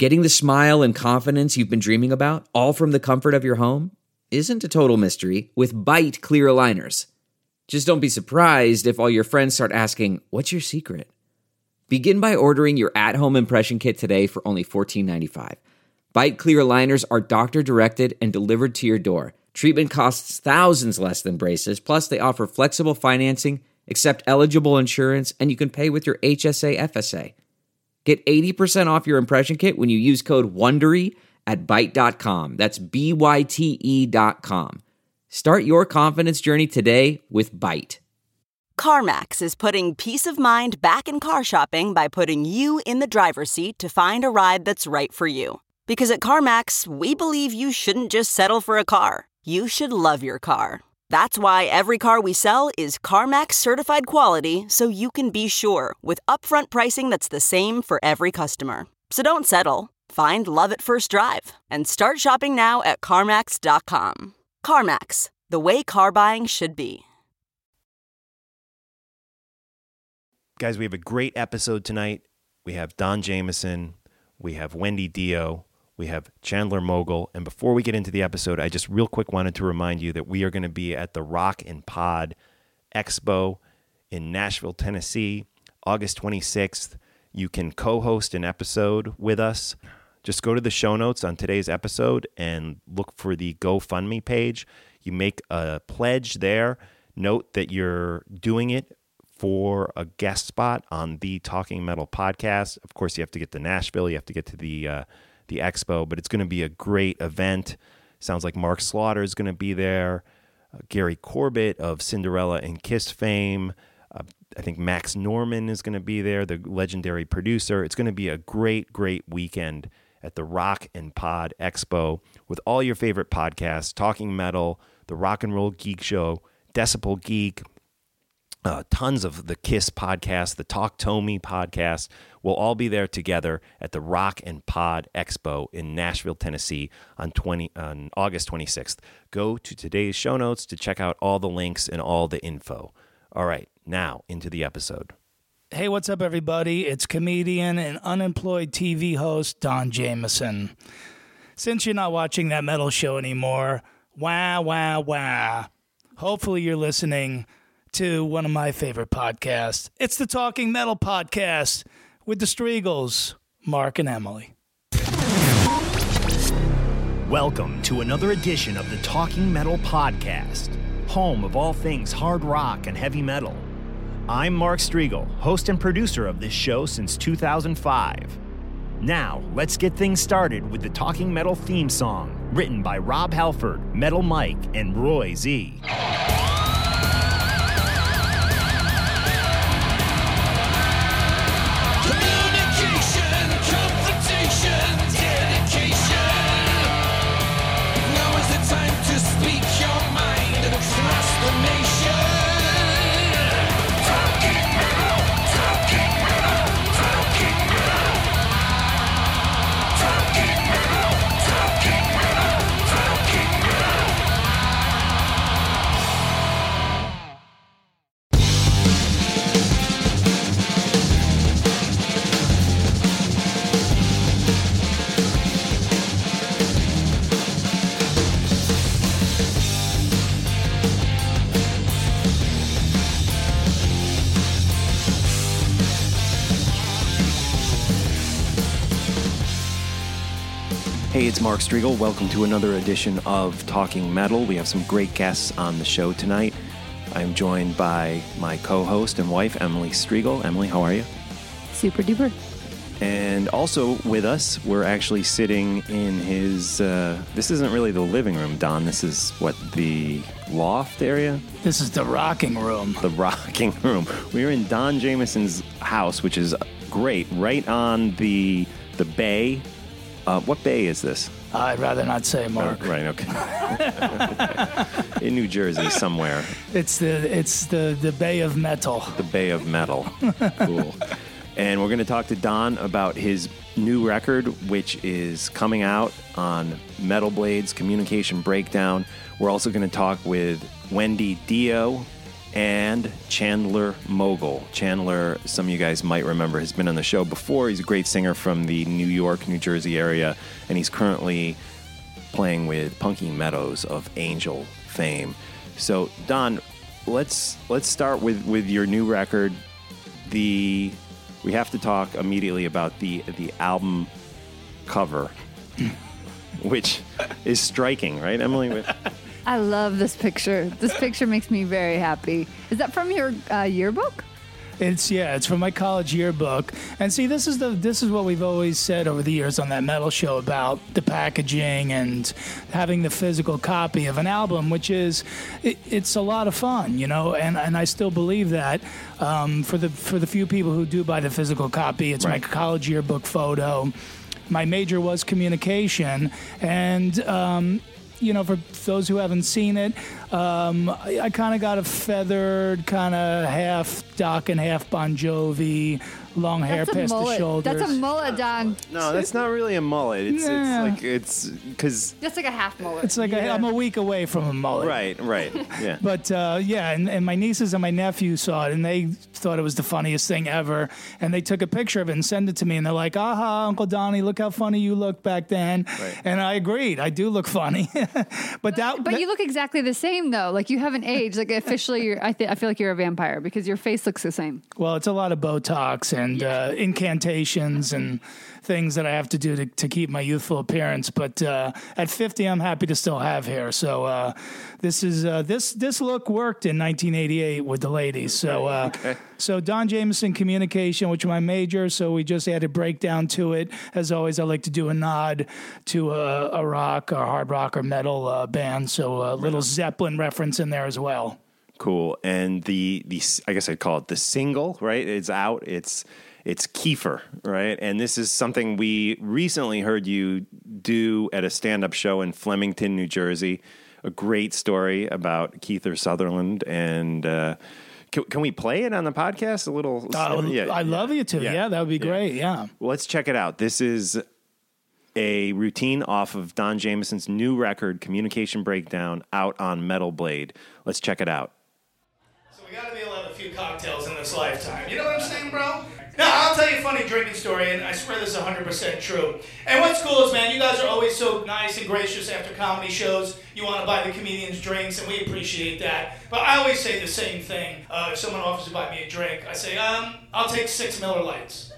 Getting the smile and confidence you've been dreaming about, all from the comfort of your home, isn't a total mystery with Byte clear aligners. Just don't be surprised if all your friends start asking, "What's your secret?" Begin by ordering your at-home impression kit today for only $14.95. Byte clear aligners are doctor-directed and delivered to your door. Treatment costs thousands less than braces, plus they offer flexible financing, accept eligible insurance, and you can pay with your HSA FSA. Get 80% off your impression kit when you use code WONDERY at Byte.com. That's BYTE.com. Start your confidence journey today with Byte. CarMax is putting peace of mind back in car shopping by putting you in the driver's seat to find a ride that's right for you. Because at CarMax, we believe you shouldn't just settle for a car. You should love your car. That's why every car we sell is CarMax certified quality, so you can be sure with upfront pricing that's the same for every customer. So don't settle. Find love at first drive and start shopping now at CarMax.com. CarMax, the way car buying should be. Guys, we have a great episode tonight. We have Don Jamieson, we have Wendy Dio, we have Chandler Mogul. And before we get into the episode, I just real quick wanted to remind you that we are going to be at the Rock and Pod Expo in Nashville, Tennessee, August 26th. You can co-host an episode with us. Just go to the show notes on today's episode and look for the GoFundMe page. You make a pledge there. Note that you're doing it for a guest spot on the Talking Metal podcast. Of course, you have to get to Nashville. You have to get to the expo, but it's going to be a great event. Sounds like Mark Slaughter is going to be there. Gary Corbett of Cinderella and Kiss fame. I think Max Norman is going to be there, the legendary producer. It's going to be a great, great weekend at the Rock and Pod Expo with all your favorite podcasts, Talking Metal, the Rock and Roll Geek Show, Decibel Geek, tons of the Kiss podcast, the Talk Tommy podcast. We'll all be there together at the Rock and Pod Expo in Nashville, Tennessee on August 26th. Go to today's show notes to check out all the links and all the info. All right, now into the episode. Hey, what's up, everybody? It's comedian and unemployed TV host Don Jamieson. Since you're not watching that metal show anymore, wah. Hopefully you're listening to one of my favorite podcasts. It's the Talking Metal Podcast with the Striegels, Mark and Emily. Welcome to another edition of the Talking Metal Podcast, home of all things hard rock and heavy metal. I'm Mark Striegel, host and producer of this show since 2005. Now, let's get things started with the Talking Metal theme song, written by Rob Halford, Metal Mike, and Roy Z. Hey, it's Mark Striegel. Welcome to another edition of Talking Metal. We have some great guests on the show tonight. I'm joined by my co-host and wife, Emily Striegel. Emily, how are you? Super duper. And also with us, we're actually sitting in his, this isn't really the living room, Don. This is, the loft area? This is the rocking room. The rocking room. We're in Don Jamieson's house, which is great, right on the bay. What bay is this? I'd rather not say, Mark. Oh, right, okay. In New Jersey somewhere. It's the Bay of Metal. The Bay of Metal. Cool. And we're going to talk to Don about his new record, which is coming out on Metal Blades Communication Breakdown. We're also going to talk with Wendy Dio and Chandler Mogul. Chandler, some of you guys might remember, has been on the show before. He's a great singer from the New York, New Jersey area, and he's currently playing with Punky Meadows of Angel fame. So, Don, let's start with your new record. We have to talk immediately about the album cover, which is striking, right, Emily? I love this picture. This picture makes me very happy. Is that from your yearbook? It's from my college yearbook. And see, this is what we've always said over the years on that metal show about the packaging and having the physical copy of an album, which is it's a lot of fun, you know. And I still believe that for the few people who do buy the physical copy, it's right. My college yearbook photo. My major was communication, and for those who haven't seen it, I kind of got a feathered, kind of half Dokken, half Bon Jovi, long hair past the shoulders. That's a mullet, Don. No, that's not really a mullet. It's because that's like a half mullet. It's like I'm a week away from a mullet. Right, yeah. But and my nieces and my nephew saw it, and they thought it was the funniest thing ever. And they took a picture of it and sent it to me, and they're like, "Aha, Uncle Donnie, look how funny you looked back then." Right. And I agreed, I do look funny. But you look exactly the same though. Like you haven't aged. Like officially, I feel like you're a vampire because your face looks the same. Well, it's a lot of Botox and incantations and things that I have to do to keep my youthful appearance. But at 50, I'm happy to still have hair. So this look worked in 1988 with the ladies. So So Don Jameson Communication, which is my major. So we just added breakdown to it. As always, I like to do a nod to a rock or hard rock or metal band. So a little Zeppelin reference in there as well. Cool. And the I guess I'd call it the single, right? It's out. It's Kiefer, right? And this is something we recently heard you do at a stand-up show in Flemington, New Jersey. A great story about Kiefer Sutherland. And can we play it on the podcast? A little? I'd love you to. Yeah, that would be great. Yeah. Well, let's check it out. This is a routine off of Don Jameson's new record, Communication Breakdown, out on Metal Blade. Let's check it out. So we got to be able to have a few cocktails in this lifetime. You know what I'm saying, bro? Now, I'll tell you a funny drinking story, and I swear this is 100% true. And what's cool is, man, you guys are always so nice and gracious after comedy shows. You want to buy the comedians drinks, and we appreciate that. But I always say the same thing. If someone offers to buy me a drink, I say, I'll take 6 Miller Lights.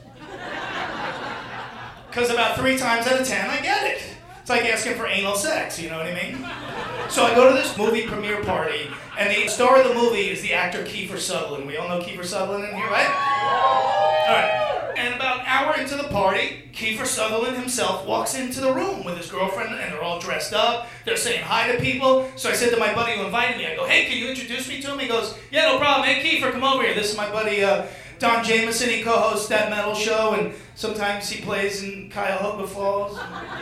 Because about 3 times out of 10, I get it. It's like asking for anal sex, you know what I mean? So I go to this movie premiere party, and the star of the movie is the actor Kiefer Sutherland. We all know Kiefer Sutherland in here, right? All right. And about an hour into the party, Kiefer Sutherland himself walks into the room with his girlfriend, and they're all dressed up. They're saying hi to people. So I said to my buddy who invited me, I go, hey, can you introduce me to him? He goes, yeah, no problem. Hey, Kiefer, come over here. This is my buddy Don Jameson. He co-hosts that metal show, and sometimes he plays in Cuyahoga Falls.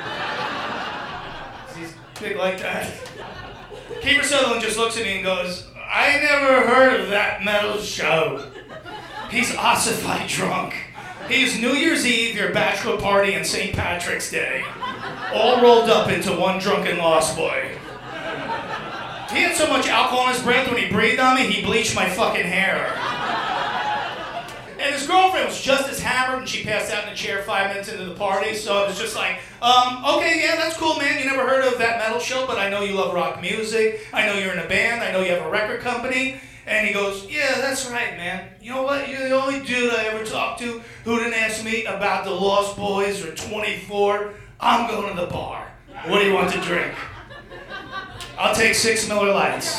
He's big like that. Kiefer Sutherland just looks at me and goes, I never heard of that metal show. He's ossified drunk. He's New Year's Eve, your bachelor party, and St. Patrick's Day. All rolled up into one drunken lost boy. He had so much alcohol in his breath when he breathed on me, he bleached my fucking hair. And his girlfriend was just as hammered, and she passed out in a chair 5 minutes into the party, so it was just like, okay, yeah, that's cool, man. You never heard of that metal show, but I know you love rock music. I know you're in a band. I know you have a record company. And he goes, yeah, that's right, man. You know what? You're the only dude I ever talked to who didn't ask me about the Lost Boys or 24. I'm going to the bar. What do you want to drink? I'll take 6 Miller Lights.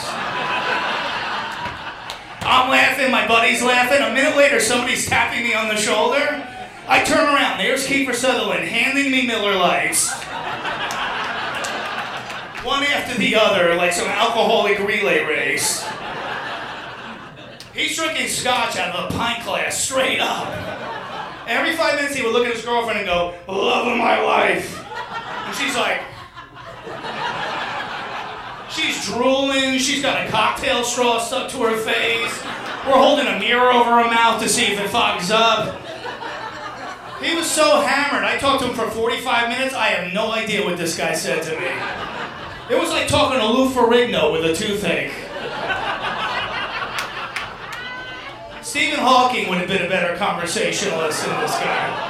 I'm laughing, my buddy's laughing. A minute later, somebody's tapping me on the shoulder. I turn around, there's Kiefer Sutherland handing me Miller Lights. One after the other, like some alcoholic relay race. He's drinking scotch out of a pint glass, straight up. Every 5 minutes, he would look at his girlfriend and go, love of my life. And she's like, she's drooling, she's got a cocktail straw stuck to her face. We're holding a mirror over her mouth to see if it fogs up. He was so hammered. I talked to him for 45 minutes. I have no idea what this guy said to me. It was like talking to Lou Ferrigno with a toothache. Stephen Hawking would have been a better conversationalist than this guy.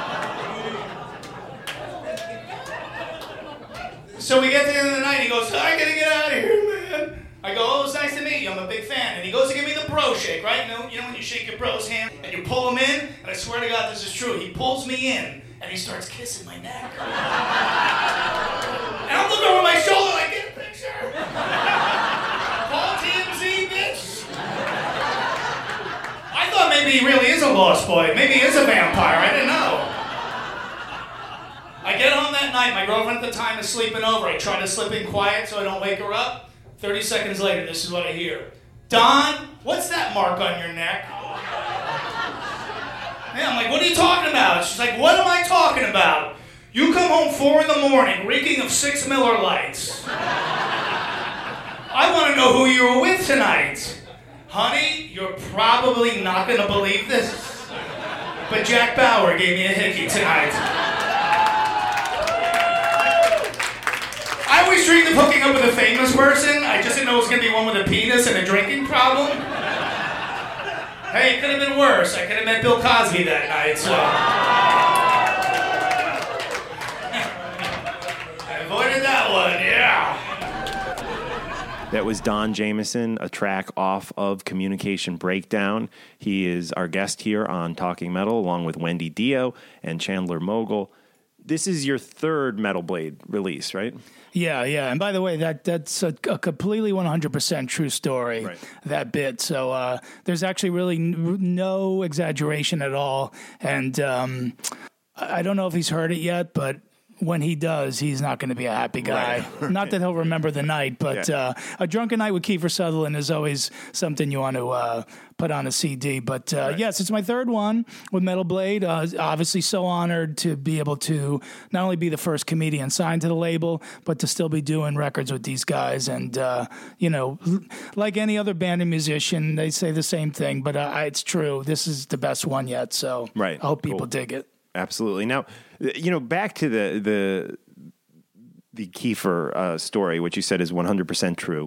So we get to the end of the night, and he goes, I gotta get out of here, man. I go, oh, it's nice to meet you, I'm a big fan. And he goes to give me the bro shake, right? You know when you shake your bro's hand, and you pull him in? And I swear to God, this is true. He pulls me in, and he starts kissing my neck. And I'm looking over my shoulder like, get a picture. Paul TMZ, bitch. I thought maybe he really is a lost boy. Maybe he is a vampire. I didn't know. I get home that night. My girlfriend at the time is sleeping over. I try to slip in quiet so I don't wake her up. 30 seconds later, this is what I hear. Don, what's that mark on your neck? Yeah, I'm like, what are you talking about? She's like, what am I talking about? You come home 4 a.m, reeking of 6 Miller Lights. I want to know who you were with tonight. Honey, you're probably not going to believe this, but Jack Bauer gave me a hickey tonight. I always dreamed of hooking up with a famous person. I just didn't know it was going to be one with a penis and a drinking problem. Hey, it could have been worse. I could have met Bill Cosby that night, so... I avoided that one, yeah. That was Don Jamieson, a track off of Communication Breakdown. He is our guest here on Talking Metal, along with Wendy Dio and Chandler Mogul. This is your third Metal Blade release, right? Yeah. And by the way, that's a completely 100% true story, right. That bit. So there's actually really no exaggeration at all. And I don't know if he's heard it yet, but when he does, he's not going to be a happy guy. Right. Not that he'll remember the night, but a drunken night with Kiefer Sutherland is always something you want to put on a CD. But yes, it's my third one with Metal Blade. Obviously so honored to be able to not only be the first comedian signed to the label, but to still be doing records with these guys. And, like any other band and musician, they say the same thing, but it's true. This is the best one yet. So I hope people dig it. Absolutely. Now, back to the Kiefer story, which you said is 100% true.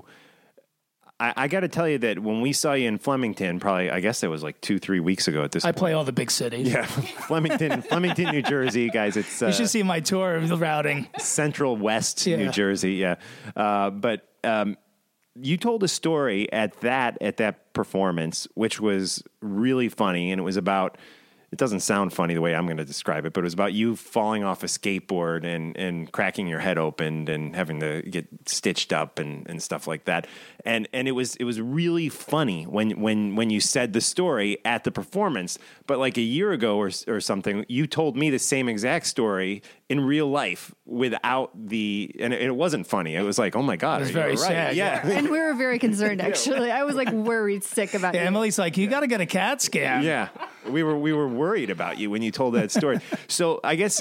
I got to tell you that when we saw you in Flemington, probably, I guess it was like 2-3 weeks ago at this point. I play all the big cities. Yeah, Flemington, New Jersey, guys. It's you should see my tour routing. Central West, New Jersey, yeah. But you told a story at that performance, which was really funny, and it was about... It doesn't sound funny the way I'm going to describe it, but it was about you falling off a skateboard and cracking your head open and having to get stitched up and stuff like that. And it was really funny when you said the story at the performance. But like a year ago or something, you told me the same exact story in real life without and it wasn't funny. It was like, oh my God. It was very sad. Yeah. And we were very concerned, actually. I was like worried sick about you. Emily's like, you got to get a CAT scan. Yeah. We were worried about you when you told that story. So I guess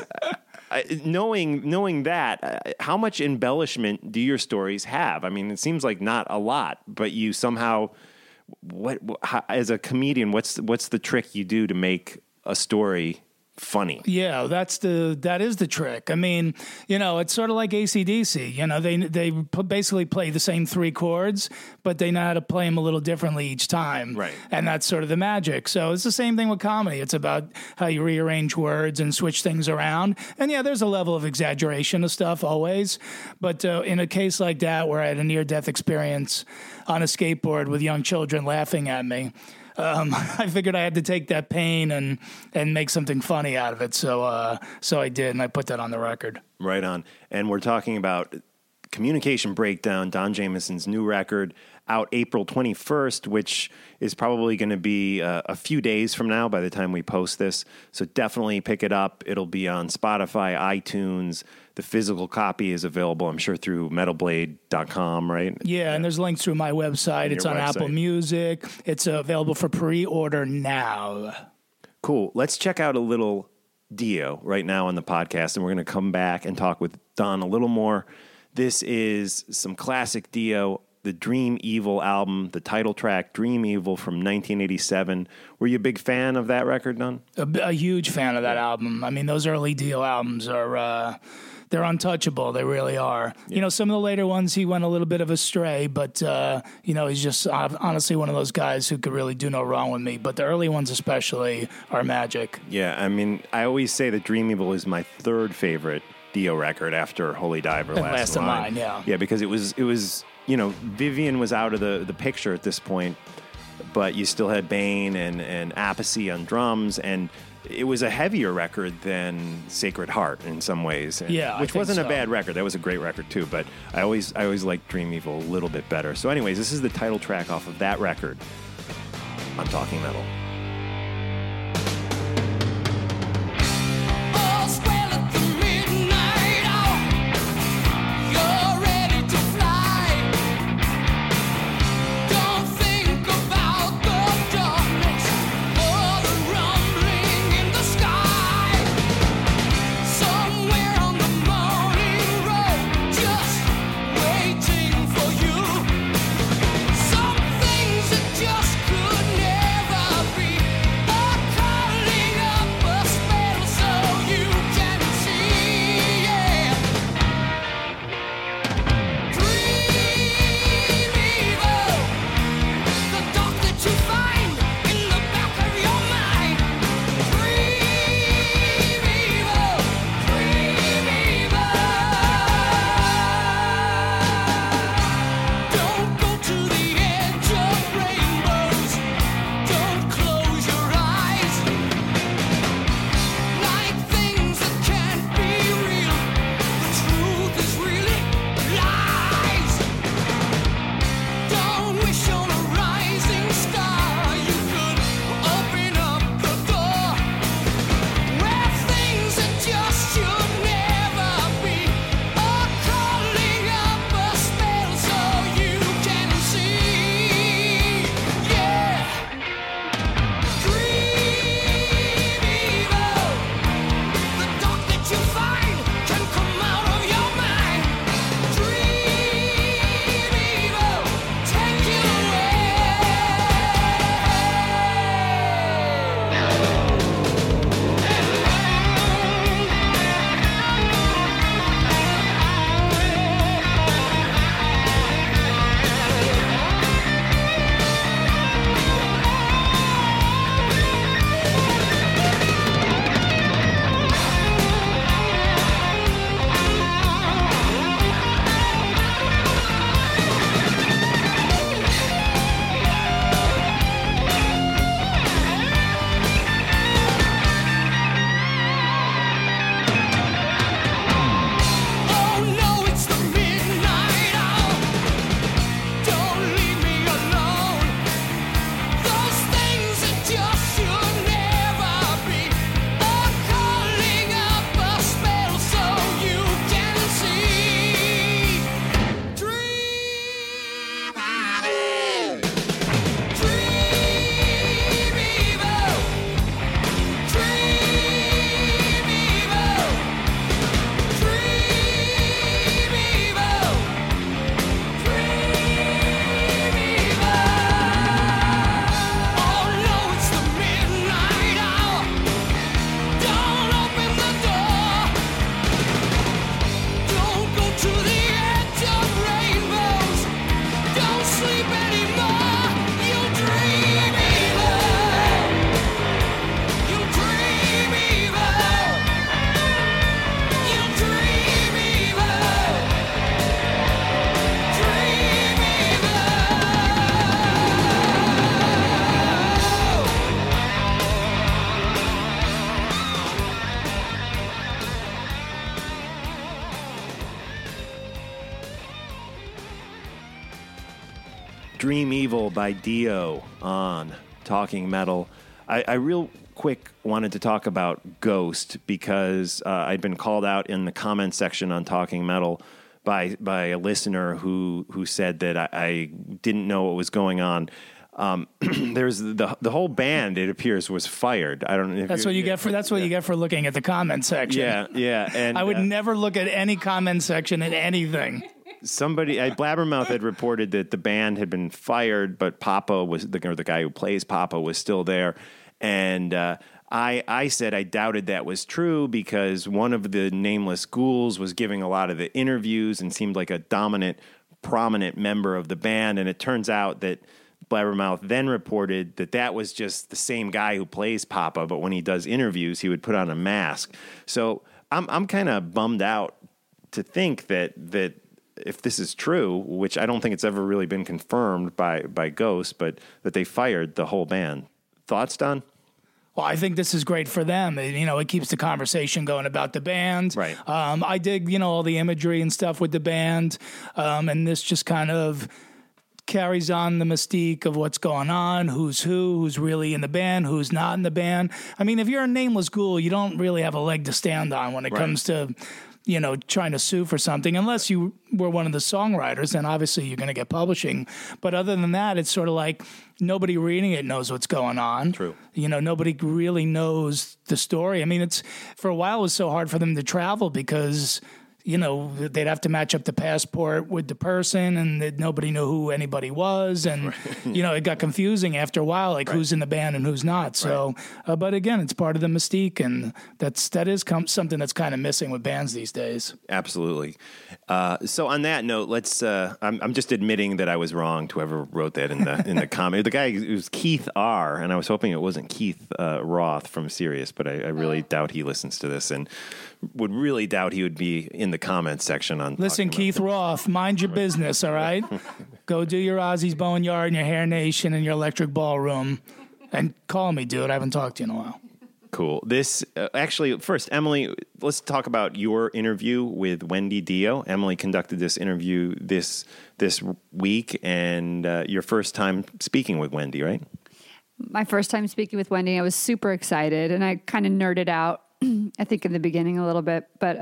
knowing that, how much embellishment do your stories have? I mean, it seems like not a lot, but you somehow, as a comedian, what's the trick you do to make a story funny? Yeah, that is the trick. I mean, it's sort of like AC/DC. They basically play the same 3 chords, but they know how to play them a little differently each time. Right. And that's sort of the magic. So it's the same thing with comedy. It's about how you rearrange words and switch things around. And yeah, there's a level of exaggeration of stuff always. But in a case like that, where I had a near-death experience on a skateboard with young children laughing at me, I figured I had to take that pain and make something funny out of it. So I did, and I put that on the record. Right on. And we're talking about Communication Breakdown, Don Jamieson's new record, out April 21st, which is probably going to be a few days from now by the time we post this. So definitely pick it up. It'll be on Spotify, iTunes. The physical copy is available, I'm sure, through metalblade.com, right? Yeah, and there's links through my website. It's on Apple Music. It's available for pre-order now. Cool. Let's check out a little Dio right now on the podcast, and we're going to come back and talk with Don a little more. This is some classic Dio, the Dream Evil album, the title track, Dream Evil from 1987. Were you a big fan of that record, Don? A huge fan of that album. I mean, those early Dio albums are... they're untouchable. They really are. You know, some of the later ones, he went a little bit of astray, but, you know, he's just honestly one of those guys who could really do no wrong with me. But the early ones especially are magic. Yeah, I mean, I always say that Dream Evil is my third favorite Dio record after Holy Diver, Last in Line. Yeah, because it was, you know, Vivian was out of the picture at this point, but you still had Bane and Appice on drums, and it was a heavier record than Sacred Heart in some ways. Which wasn't a bad record. That was a great record too, but I always liked Dream Evil a little bit better. So anyways, this is the title track off of that record on Talking Metal. Dream Evil by Dio on Talking Metal. I real quick wanted to talk about Ghost because I'd been called out in the comments section on Talking Metal by a listener who said that I didn't know what was going on. There's the whole band, it appears, was fired. I don't know if that's what you get for looking at the comment section. Yeah. And I would never look at any comment section at anything. Blabbermouth had reported that the band had been fired, but Papa was the guy who plays Papa was still there. And I said I doubted that was true because one of the nameless ghouls was giving a lot of the interviews and seemed like a dominant, prominent member of the band. And it turns out that Blabbermouth then reported that that was just the same guy who plays Papa, but when he does interviews, he would put on a mask. So I'm kind of bummed out to think that if this is true, which I don't think it's ever really been confirmed by Ghost, but that they fired the whole band. Thoughts, Don? Well, I think this is great for them. It keeps the conversation going about the band. Right. I dig, all the imagery and stuff with the band. And this just kind of carries on the mystique of what's going on, who's really in the band, who's not in the band. I mean, if you're a nameless ghoul, you don't really have a leg to stand on when it comes to trying to sue for something, unless you were one of the songwriters, then obviously you're going to get publishing. But other than that, it's sort of like nobody reading it knows what's going on. True. Nobody really knows the story. I mean, for a while it was so hard for them to travel because they'd have to match up the passport with the person, and nobody knew who anybody was, and it got confusing after a while, like who's in the band and who's not. So, but again, it's part of the mystique, and that is something that's kind of missing with bands these days. Absolutely. So on that note, let's. I'm just admitting that I was wrong to whoever wrote that in the comment. The guy was Keith R, and I was hoping it wasn't Keith Roth from Sirius, but I really doubt he listens to this, and would really doubt he would be in the comments section on. Listen, Keith Roth, mind your business, all right? Go do your Ozzy's Boneyard and your Hair Nation and your Electric Ballroom, and call me, dude. I haven't talked to you in a while. Cool. This actually, first, Emily, let's talk about your interview with Wendy Dio. Emily conducted this interview this week, and your first time speaking with Wendy, right? My first time speaking with Wendy, I was super excited, and I kind of nerded out. I think in the beginning a little bit, but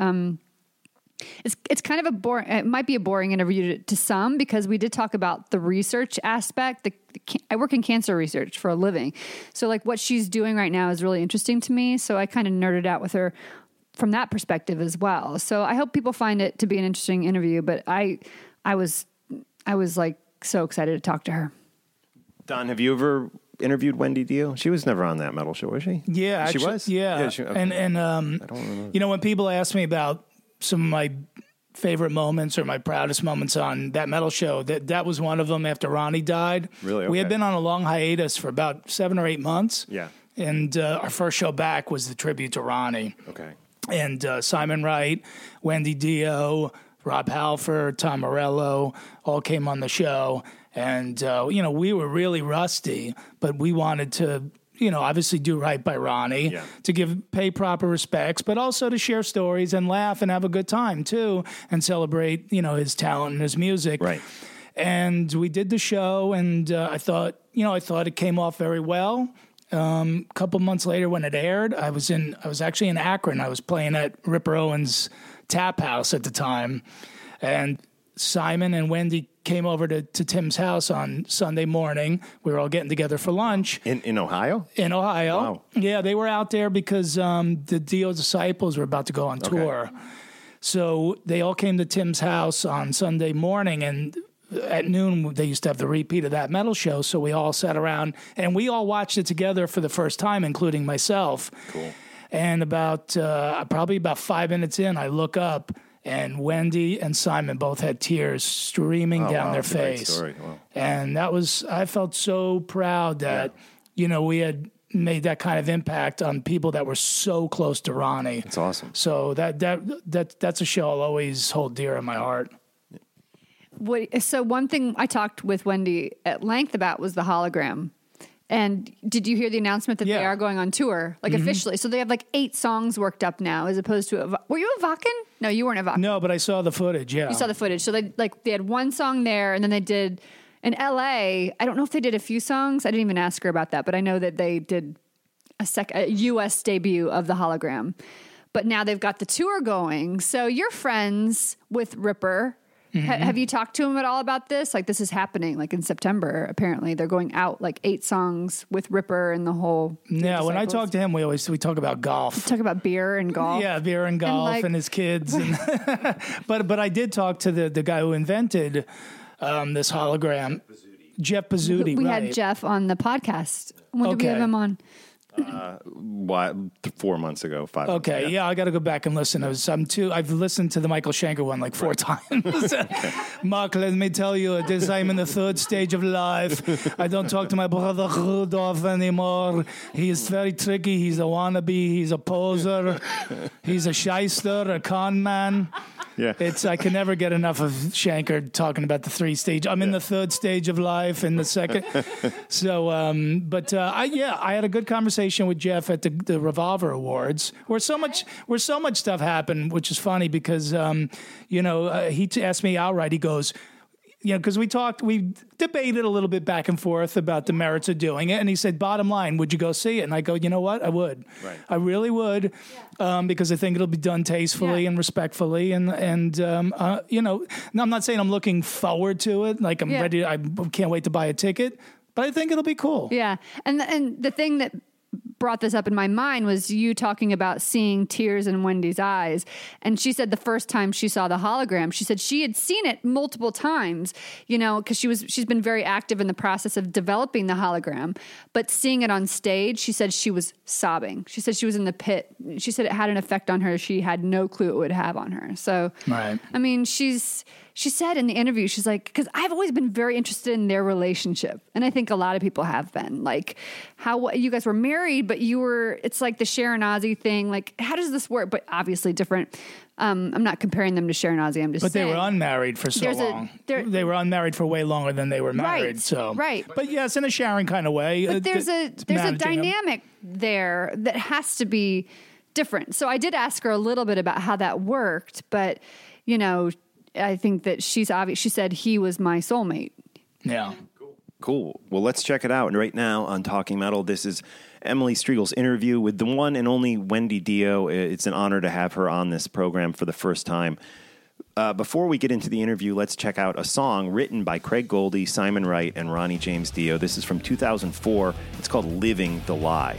it's kind of it might be a boring interview to some, because we did talk about the research aspect. I work in cancer research for a living, so like what she's doing right now is really interesting to me. So I kind of nerded out with her from that perspective as well. So I hope people find it to be an interesting interview. But I was like so excited to talk to her. Don, have you ever interviewed Wendy Dio? She was never on that metal show, was she? Yeah, actually, she was. Yeah, okay. and I don't remember. When people ask me about some of my favorite moments or my proudest moments on that metal show, that was one of them. After Ronnie died, really, okay. We had been on a long hiatus for about 7 or 8 months. Yeah, and our first show back was the tribute to Ronnie. Okay, and Simon Wright, Wendy Dio, Rob Halford, Tom Morello all came on the show. And, we were really rusty, but we wanted to, obviously do right by Ronnie, to pay proper respects, but also to share stories and laugh and have a good time, too, and celebrate, his talent and his music. Right. And we did the show, and I thought it came off very well. A couple months later when it aired, I was actually in Akron. I was playing at Ripper Owens Tap House at the time. And Simon and Wendy came over to Tim's house on Sunday morning. We were all getting together for lunch. In Ohio? In Ohio. Wow. Yeah, they were out there because the Dio Disciples were about to go on tour. So they all came to Tim's house on Sunday morning, and at noon they used to have the repeat of that metal show. So we all sat around, and we all watched it together for the first time, including myself. Cool. And probably about 5 minutes in, I look up, and Wendy and Simon both had tears streaming down their face. Wow. And I felt so proud that, we had made that kind of impact on people that were so close to Ronnie. It's awesome. So that's a show I'll always hold dear in my heart. So one thing I talked with Wendy at length about was the hologram. And did you hear the announcement that they are going on tour, officially? So they have 8 songs worked up now, as opposed to were you a Vakken? No, you weren't a Vakken. No, but I saw the footage. Yeah, you saw the footage. So they had one song there, and then they did in L.A. I don't know if they did a few songs. I didn't even ask her about that, but I know that they did a U.S. debut of the hologram. But now they've got the tour going. So you're friends with Ripper. Mm-hmm. Have you talked to him at all about this? This is happening in September. Apparently they're going out 8 songs with Ripper and the whole. Yeah. When I talk to him, we talk about golf. We talk about beer and golf. Yeah. Beer and golf and his kids. And but I did talk to the guy who invented this hologram, Jeff Pizzuti. We had Jeff on the podcast. When did we have him on? 4 months ago, 5 months Okay, ago. yeah, I got to go back and listen. I've listened to the Michael Schenker one like 4 times. Mark, let me tell you, this I'm in the 3rd stage of life. I don't talk to my brother Rudolph anymore. He is very tricky. He's a wannabe. He's a poser. He's a shyster, a con man. Yeah. I can never get enough of Schenker talking about the 3 stage. I'm in the 3rd stage of life and the 2nd. So, I had a good conversation with Jeff at the Revolver Awards, where so much stuff happened, which is funny because, he asked me outright. He goes, because we debated a little bit back and forth about the merits of doing it. And he said, bottom line, would you go see it? And I go, you know what? I would. Right. I really would, because I think it'll be done tastefully and respectfully. And I'm not saying I'm looking forward to it. Like I'm ready. I can't wait to buy a ticket, but I think it'll be cool. Yeah. And the thing that brought this up in my mind was you talking about seeing tears in Wendy's eyes. And she said the first time she saw the hologram, she said she had seen it multiple times, because she's been very active in the process of developing the hologram, but seeing it on stage, she said she was sobbing. She said she was in the pit. She said it had an effect on her. She had no clue it would have on her. So, right. I mean, she said in the interview, she's like, because I've always been very interested in their relationship. And I think a lot of people have been. Like, how you guys were married, but it's like the Sharon Ozzy thing. Like, how does this work? But obviously different. I'm not comparing them to Sharon Ozzy. I'm just saying. But they were unmarried for so long. They were unmarried for way longer than they were married. Right, so. Right. But yes, in a Sharon kind of way. But there's a dynamic there that has to be different. So I did ask her a little bit about how that worked, but, I think that she said he was my soulmate. Yeah. Cool. Well, let's check it out. And right now on Talking Metal, this is Emily Striegel's interview with the one and only Wendy Dio. It's an honor to have her on this program for the first time. Before we get into the interview, let's check out a song written by Craig Goldie, Simon Wright, and Ronnie James Dio. This is from 2004. It's called Living the Lie.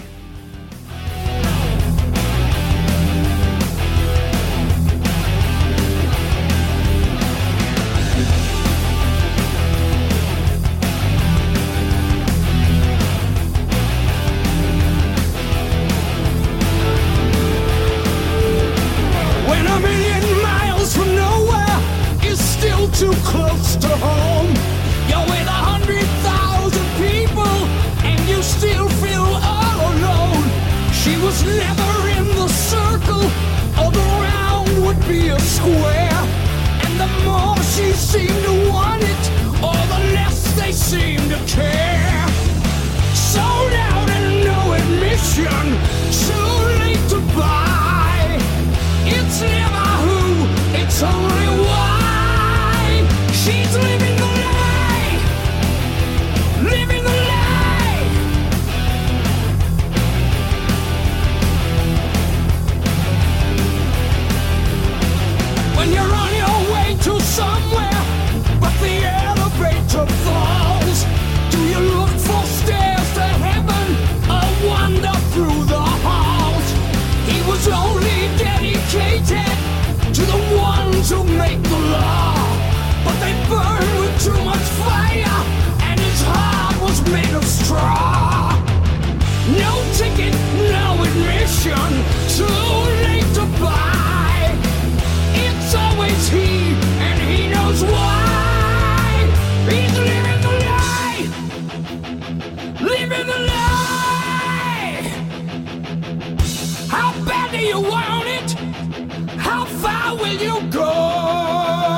Too close to home. You're with 100,000 people and you still feel all alone. She was never in the circle, or the round would be a square. And the more she seemed to want it, or the less they seemed to care. Sold out and no admission, too late to buy. It's never who, it's only why. She's living the lie, living the lie. When you're on your way to somewhere, but the elevator falls, do you look for stairs to heaven or wander through the halls? He was only dedicated to the ones who make the law. But they burned with too much fire, and his heart was made of straw. No ticket, no admission, too late to buy. It's always he, and he knows why. He's living the lie, living the lie. How bad do you want it? How far will you go?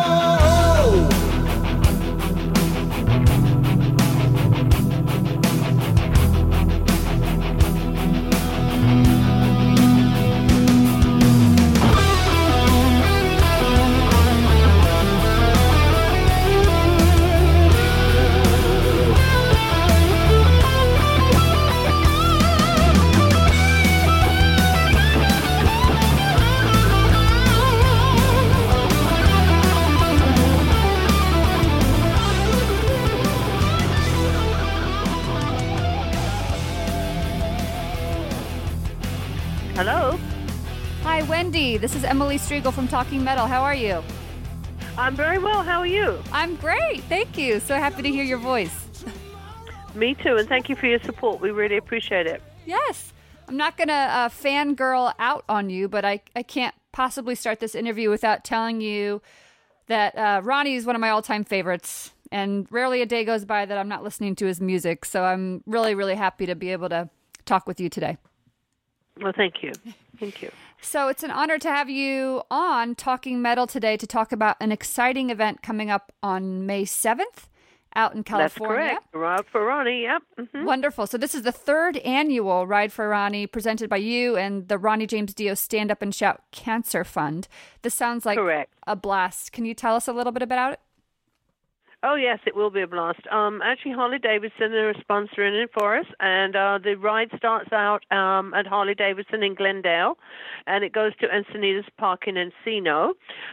Hello. Hi, Wendy. This is Emily Striegel from Talking Metal. How are you? I'm very well. How are you? I'm great. Thank you. So happy to hear your voice. Me too, and thank you for your support. We really appreciate it. Yes. I'm not going to fangirl out on you, but I can't possibly start this interview without telling you that Ronnie is one of my all-time favorites, and rarely a day goes by that I'm not listening to his music. So I'm really, really happy to be able to talk with you today. Well, thank you. Thank you. So it's an honor to have you on Talking Metal today to talk about an exciting event coming up on May 7th out in California. That's correct. Ride for Ronnie, yep. Mm-hmm. Wonderful. So this is the third annual Ride for Ronnie presented by you and the Ronnie James Dio Stand Up and Shout Cancer Fund. This sounds like Correct. a blast. Can you tell us a little bit about it? Oh, yes, it will be a blast. Actually, Harley-Davidson are sponsoring it for us, and the ride starts out at Harley-Davidson in Glendale, and it goes to Encinitas Park in Encino.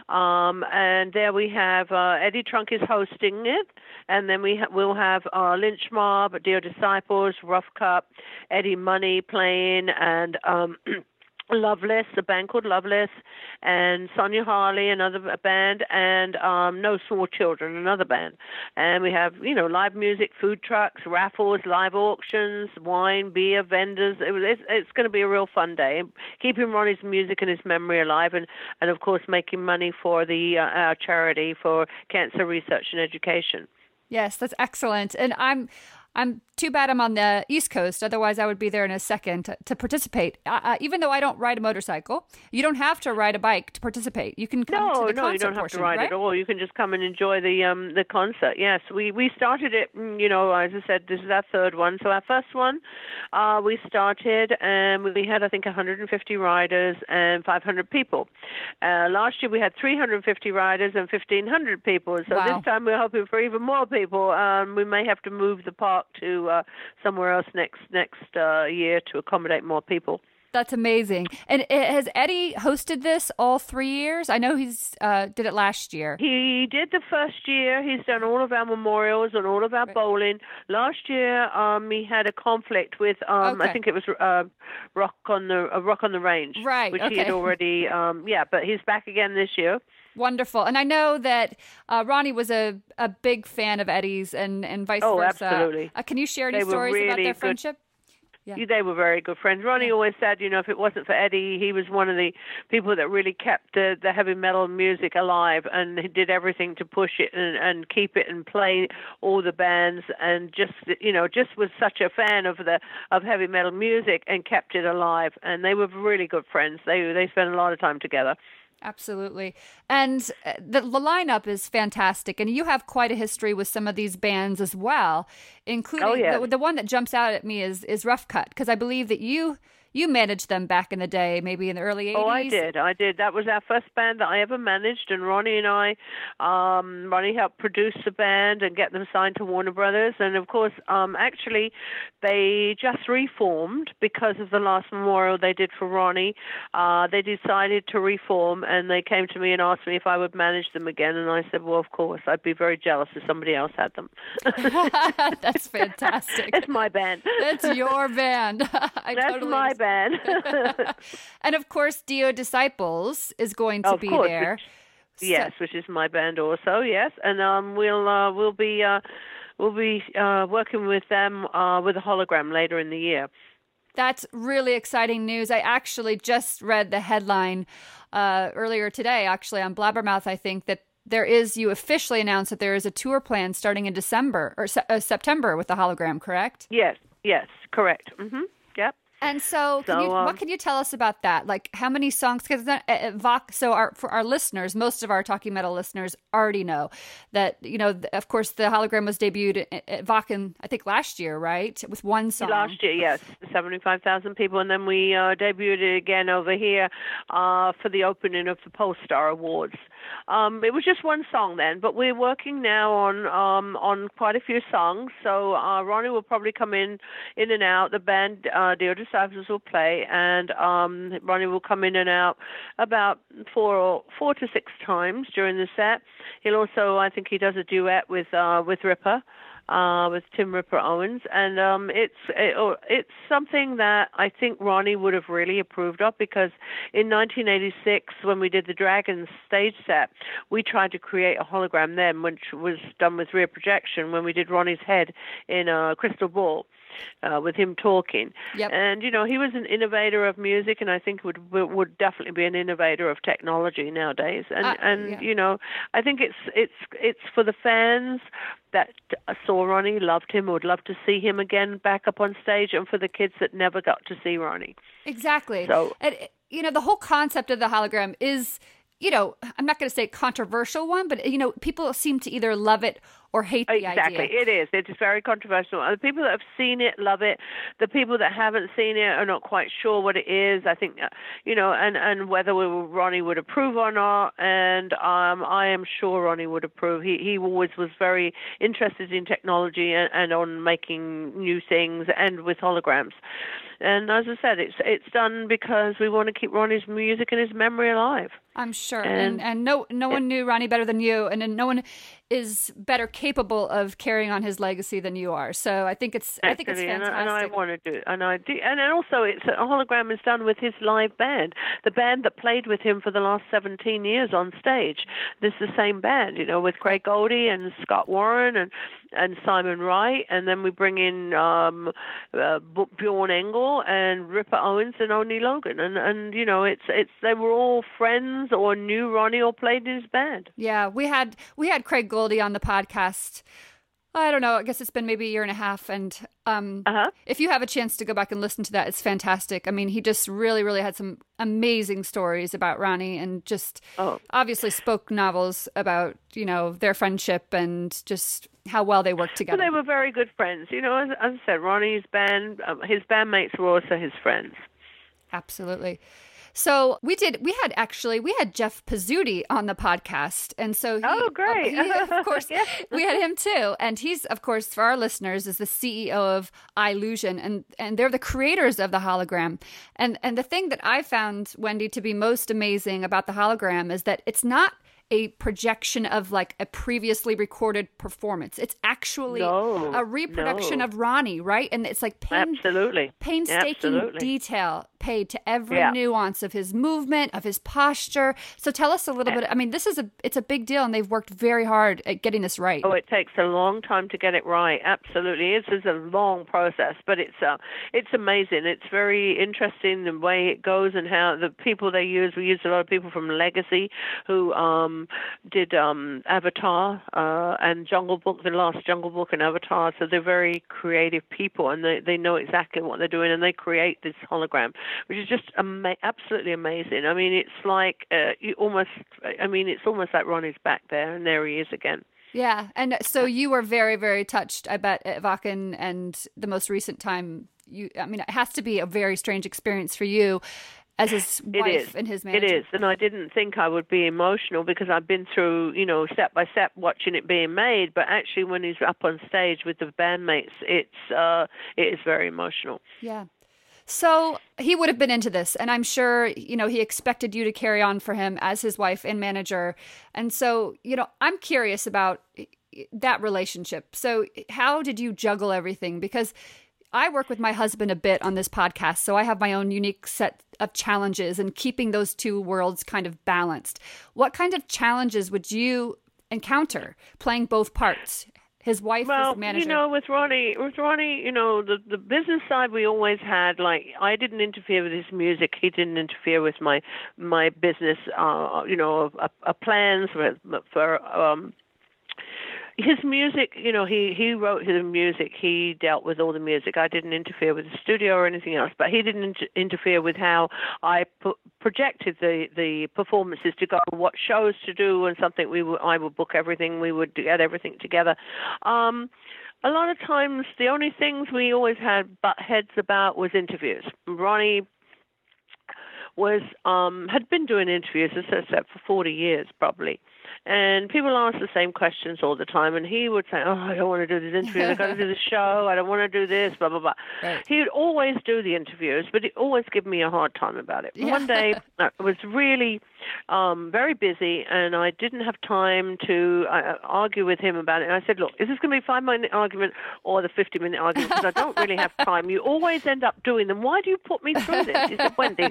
And there we have Eddie Trunk is hosting it, and then we'll have Lynch Mob, Dio Disciples, Rough Cup, Eddie Money playing, and Loveless, a band called Loveless, and Sonia Harley, another band, and No Small Children, another band. And we have, live music, food trucks, raffles, live auctions, wine, beer, vendors. It's going to be a real fun day. Keeping Ronnie's music and his memory alive, and of course, making money for the our charity for cancer research and education. Yes, that's excellent. And I'm too bad I'm on the East Coast. Otherwise, I would be there in a second to participate. Even though I don't ride a motorcycle, you don't have to ride a bike to participate. You can come to the concert No, you don't have to ride right? at all. You can just come and enjoy the concert. Yes, we started it. As I said, this is our third one. So our first one, we started and we had I think 150 riders and 500 people. Last year we had 350 riders and 1,500 people. So Wow. this time we're hoping for even more people. We may have to move the park to somewhere else next year to accommodate more people. That's amazing. And has Eddie hosted this all 3 years? I know he's did it last year. He did the first year. He's done all of our memorials and all of our bowling. Last year, he had a conflict with I think it was Rock on the Range, Right, which he okay. had already. But he's back again this year. Wonderful. And I know that Ronnie was a big fan of Eddie's and vice Oh, versa. absolutely. Can you share any They were stories about really their good. friendship? Yeah. They were very good friends. Ronnie always said, if it wasn't for Eddie, he was one of the people that really kept the heavy metal music alive, and he did everything to push it and keep it and play all the bands, and just was such a fan of heavy metal music and kept it alive. And they were really good friends. They spent a lot of time together. Absolutely. And the lineup is fantastic. And you have quite a history with some of these bands as well, including the one that jumps out at me is Rough Cut, because I believe that you managed them back in the day, maybe in the early 80s. Oh, I did. That was our first band that I ever managed, and Ronnie and I, Ronnie helped produce the band and get them signed to Warner Brothers. And of course, actually, they just reformed because of the last memorial they did for Ronnie. They decided to reform, and they came to me and asked me if I would manage them again. And I said, well, of course. I'd be very jealous if somebody else had them. That's fantastic. It's my band. It's your band. That's my band. And of course, Dio Disciples is going to be there. Which is my band also. Yes, and we'll be working with them with a hologram later in the year. That's really exciting news. I actually just read the headline earlier today, actually on Blabbermouth. I think that you officially announced that there is a tour plan starting in December or September with the hologram. Correct? Yes, correct. Mm-hmm. Yep. And so, what can you tell us about that? Like, how many songs? Because for our listeners, most of our Talking Metal listeners already know that, of course, the hologram was debuted at Wacken, I think, last year, right? With one song. Last year, yes. 75,000 people. And then we debuted it again over here for the opening of the Polestar Awards. It was just one song then, but we're working now on quite a few songs. So Ronnie will probably come in and out. The band, Dio Disciples, will play, and Ronnie will come in and out about four to six times during the set. He'll also, I think he does a duet with Ripper. With Tim Ripper Owens, and it's something that I think Ronnie would have really approved of, because in 1986, when we did the Dragons stage set, we tried to create a hologram then, which was done with rear projection when we did Ronnie's head in Crystal Ball. with him talking. Yep. And he was an innovator of music, and I think would definitely be an innovator of technology nowadays. And yeah. I think it's for the fans that saw Ronnie, loved him, would love to see him again back up on stage, and for the kids that never got to see Ronnie. Exactly. So, and, the whole concept of the hologram is, I'm not going to say controversial one, but, people seem to either love it or hate the idea. Exactly. It is. It's very controversial. The people that have seen it love it. The people that haven't seen it are not quite sure what it is. I think, and whether Ronnie would approve or not. And I am sure Ronnie would approve. He always was very interested in technology and on making new things and with holograms. And as I said, it's done because we want to keep Ronnie's music and his memory alive. I'm sure. And no one knew Ronnie better than you, and no one is better capable of carrying on his legacy than you are. So I think it's fantastic. And I want to do it. And I do. And also, a hologram is done with his live band, the band that played with him for the last 17 years on stage. This is the same band, with Craig Goldie and Scott Warren and Simon Wright, and then we bring in Bjorn Engel and Ripper Owens and Oni Logan, and they were all friends or knew Ronnie or played in his band. Yeah, we had Craig Goldie on the podcast. I don't know. I guess it's been maybe a year and a half, and if you have a chance to go back and listen to that, it's fantastic. I mean, he just really, really had some amazing stories about Ronnie, and just obviously spoke novels about their friendship and just how well they worked together. Well, they were very good friends. As I said, Ronnie's band, his bandmates were also his friends. Absolutely. So we had Jeff Pizzuti on the podcast. And so great. Of course, yeah. We had him too. And he's, of course, for our listeners, is the CEO of Illusion, and they're the creators of the hologram. And the thing that I found, Wendy, to be most amazing about the hologram is that it's not a projection of like a previously recorded performance. It's actually a reproduction of Ronnie, right? And it's like painstaking detail paid to every nuance of his movement, of his posture. So tell us a little bit. I mean, it's a big deal, and they've worked very hard at getting this right. Oh, it takes a long time to get it right. Absolutely. It's a long process, but it's amazing. It's very interesting the way it goes and how the people they use. We used a lot of people from Legacy who did Avatar and Jungle Book, the last Jungle Book and Avatar. So they're very creative people, and they know exactly what they're doing, and they create this hologram, which is just absolutely amazing. I mean, it's like it's almost like Ronnie's back there, and there he is again. Yeah, and so you were very, very touched, I bet, at Wacken and the most recent time. It has to be a very strange experience for you as his wife and his manager. It is, and I didn't think I would be emotional because I've been through, step by step watching it being made. But actually, when he's up on stage with the bandmates, it is very emotional. Yeah. So he would have been into this, and I'm sure, he expected you to carry on for him as his wife and manager. And so, I'm curious about that relationship. So how did you juggle everything? Because I work with my husband a bit on this podcast, so I have my own unique set of challenges in keeping those two worlds kind of balanced. What kind of challenges would you encounter playing both parts? His wife was the manager. With Ronnie, the business side we always had. Like, I didn't interfere with his music. He didn't interfere with my business. Plans for his music. He wrote his music. He dealt with all the music. I didn't interfere with the studio or anything else. But he didn't interfere with how I projected the performances to go, what shows to do, and something I would book everything. We would get everything together. A lot of times, the only things we always had butt heads about was interviews. Ronnie had been doing interviews, as I said, for 40 years probably. And people ask the same questions all the time, and he would say, I don't want to do this interview, I've got to do the show, I don't want to do this, blah, blah, blah. Right. He would always do the interviews, but he'd always give me a hard time about it. Yeah. One day, I was really very busy, and I didn't have time to argue with him about it. And I said, look, is this going to be a 5-minute argument or the 50-minute argument? Because I don't really have time. You always end up doing them. Why do you put me through this? He said, Wendy,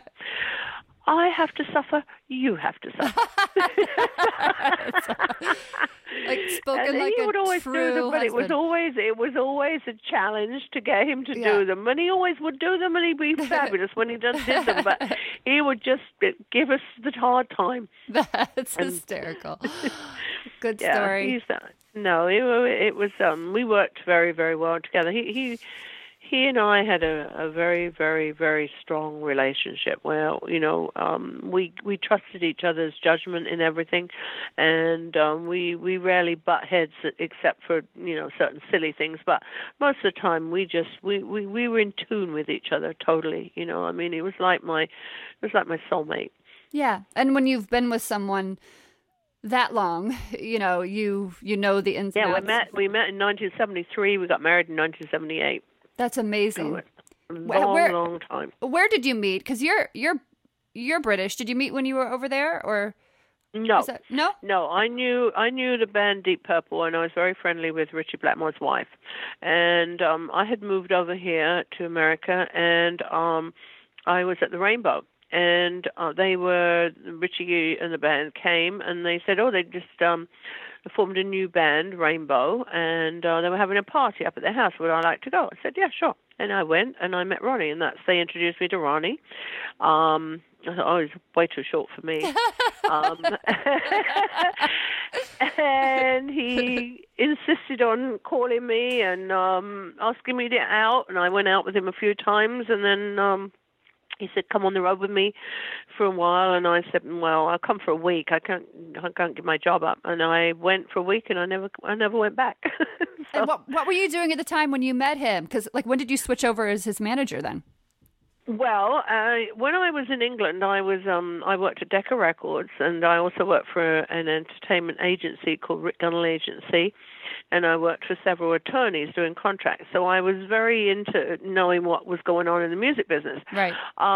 I have to suffer, you have to suffer. Like spoken and like he a would always true do them, but husband. it was always a challenge to get him to Yeah. do them. And he always would do them, and he'd be fabulous when he did them. But he would just give us the hard time. That's hysterical. Good Yeah, story. it was. We worked very, very well together. He and I had a very, very, very strong relationship where, we trusted each other's judgment in everything, and we rarely butt heads except for, certain silly things. But most of the time we were in tune with each other totally. It was like my soulmate. Yeah. And when you've been with someone that long, you know the ins and outs. Yeah, we met in 1973. We got married in 1978. That's amazing. Long time. Where did you meet? Because you're British. Did you meet when you were over there, or no? No. I knew the band Deep Purple, and I was very friendly with Richie Blackmore's wife. And I had moved over here to America, and I was at the Rainbow. And Richie and the band came, and they said, they just formed a new band, Rainbow, and they were having a party up at their house. Would I like to go? I said, yeah, sure. And I went, and I met Ronnie, and they introduced me to Ronnie. I thought, he's way too short for me. And he insisted on calling me and asking me to get out, and I went out with him a few times, and then he said, come on the road with me for a while. And I said, well, I'll come for a week. I can't give my job up. And I went for a week, and I never went back. So, and what were you doing at the time when you met him? Because, when did you switch over as his manager then? Well, when I was in England, I worked at Decca Records, and I also worked for an entertainment agency called Rick Gunnell Agency, and I worked for several attorneys doing contracts. So I was very into knowing what was going on in the music business. Right.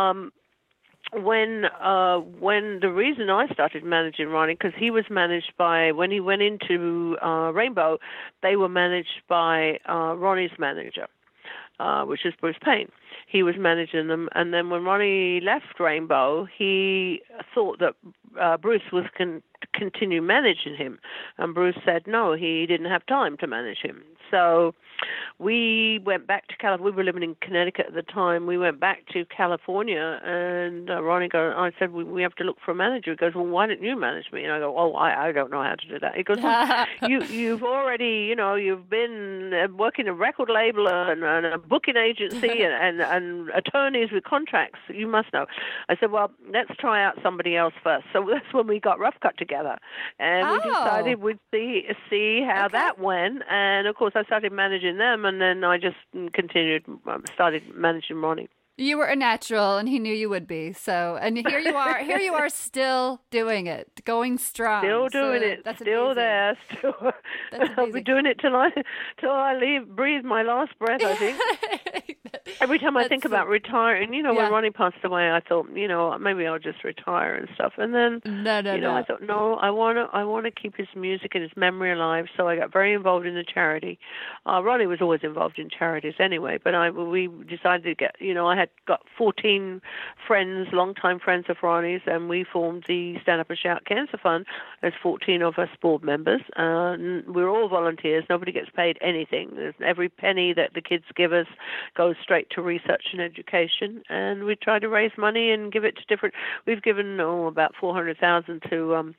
When the reason I started managing Ronnie, because he was managed by, when he went into Rainbow, they were managed by Ronnie's manager, which is Bruce Payne. He was managing them, and then when Ronnie left Rainbow, he thought that Bruce was continue managing him, and Bruce said no, he didn't have time to manage him. So we went back to California. We were living in Connecticut at the time. We went back to California, and Ronnie goes, I said, we have to look for a manager. He goes, well, why didn't you manage me? And I go, I don't know how to do that. He goes, well, you've already, you've been working a record label and a booking agency and attorneys with contracts. You must know. I said, well, let's try out somebody else first. So that's when we got Rough Cut together, and we decided we'd see how that went. And of course, I started managing them, and then I just started managing Ronnie. You were a natural, and he knew you would be. So, and here you are. Here you are, still doing it, going strong. Still doing it. That's still amazing. there. Still, I'll be doing it till I breathe my last breath, I think. Every time I think about retiring, when Ronnie passed away, I thought, maybe I'll just retire and stuff. And then, no. I thought, no, I want to keep his music and his memory alive. So I got very involved in the charity. Ronnie was always involved in charities anyway, but we decided to get, I had got 14 friends, longtime friends of Ronnie's, and we formed the Stand Up and Shout Cancer Fund. There's 14 of us board members. We're all volunteers. Nobody gets paid anything. Every penny that the kids give us goes straight to research and education, and we try to raise money and give it to different. We've given about $400,000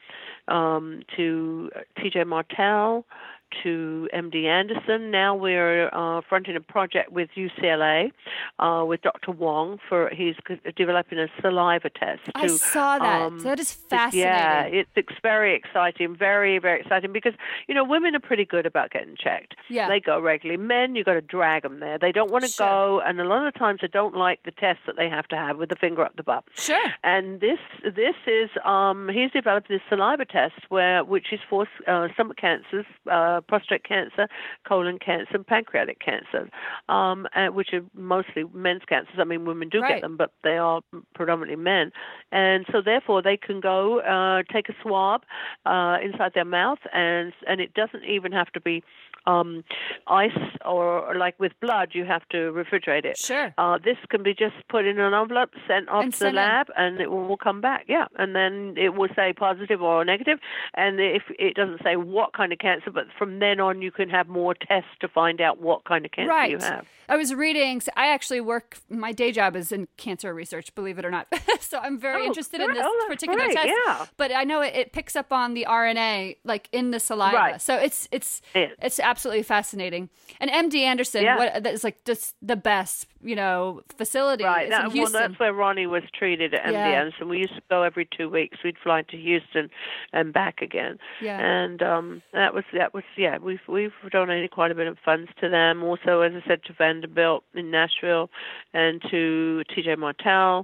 to T.J. Martell, to MD Anderson. Now we're fronting a project with UCLA with Dr. Wong he's developing a saliva test. I saw that. That is fascinating. Yeah, it's very exciting, very, very exciting, because, women are pretty good about getting checked. Yeah. They go regularly. Men, you got to drag them there. They don't want to go, and a lot of the times they don't like the test that they have to have with the finger up the butt. Sure. And this is, he's developed this saliva test which is for stomach cancers, prostate cancer, colon cancer, and pancreatic cancer, which are mostly men's cancers. I mean, women do get them, but they are predominantly men. And so therefore they can go take a swab inside their mouth, and it doesn't even have to be ice, or like with blood, you have to refrigerate it. Sure. This can be just put in an envelope, sent off to the lab, and it will come back. Yeah, and then it will say positive or negative, and if it doesn't say what kind of cancer, but from then on you can have more tests to find out what kind of cancer you have. I was reading, so I actually my day job is in cancer research, believe it or not. So I'm very interested in this particular test. Yeah. But I know it picks up on the RNA, like in the saliva. Right. So it's absolutely fascinating. And MD Anderson, that is like just the best, facility. Right. In Houston. Well, that's where Ronnie was treated at MD Anderson. We used to go every 2 weeks. We'd fly to Houston and back again. Yeah. And that was we've donated quite a bit of funds to them. Also, as I said, to Vanderbilt in Nashville and to TJ Martell.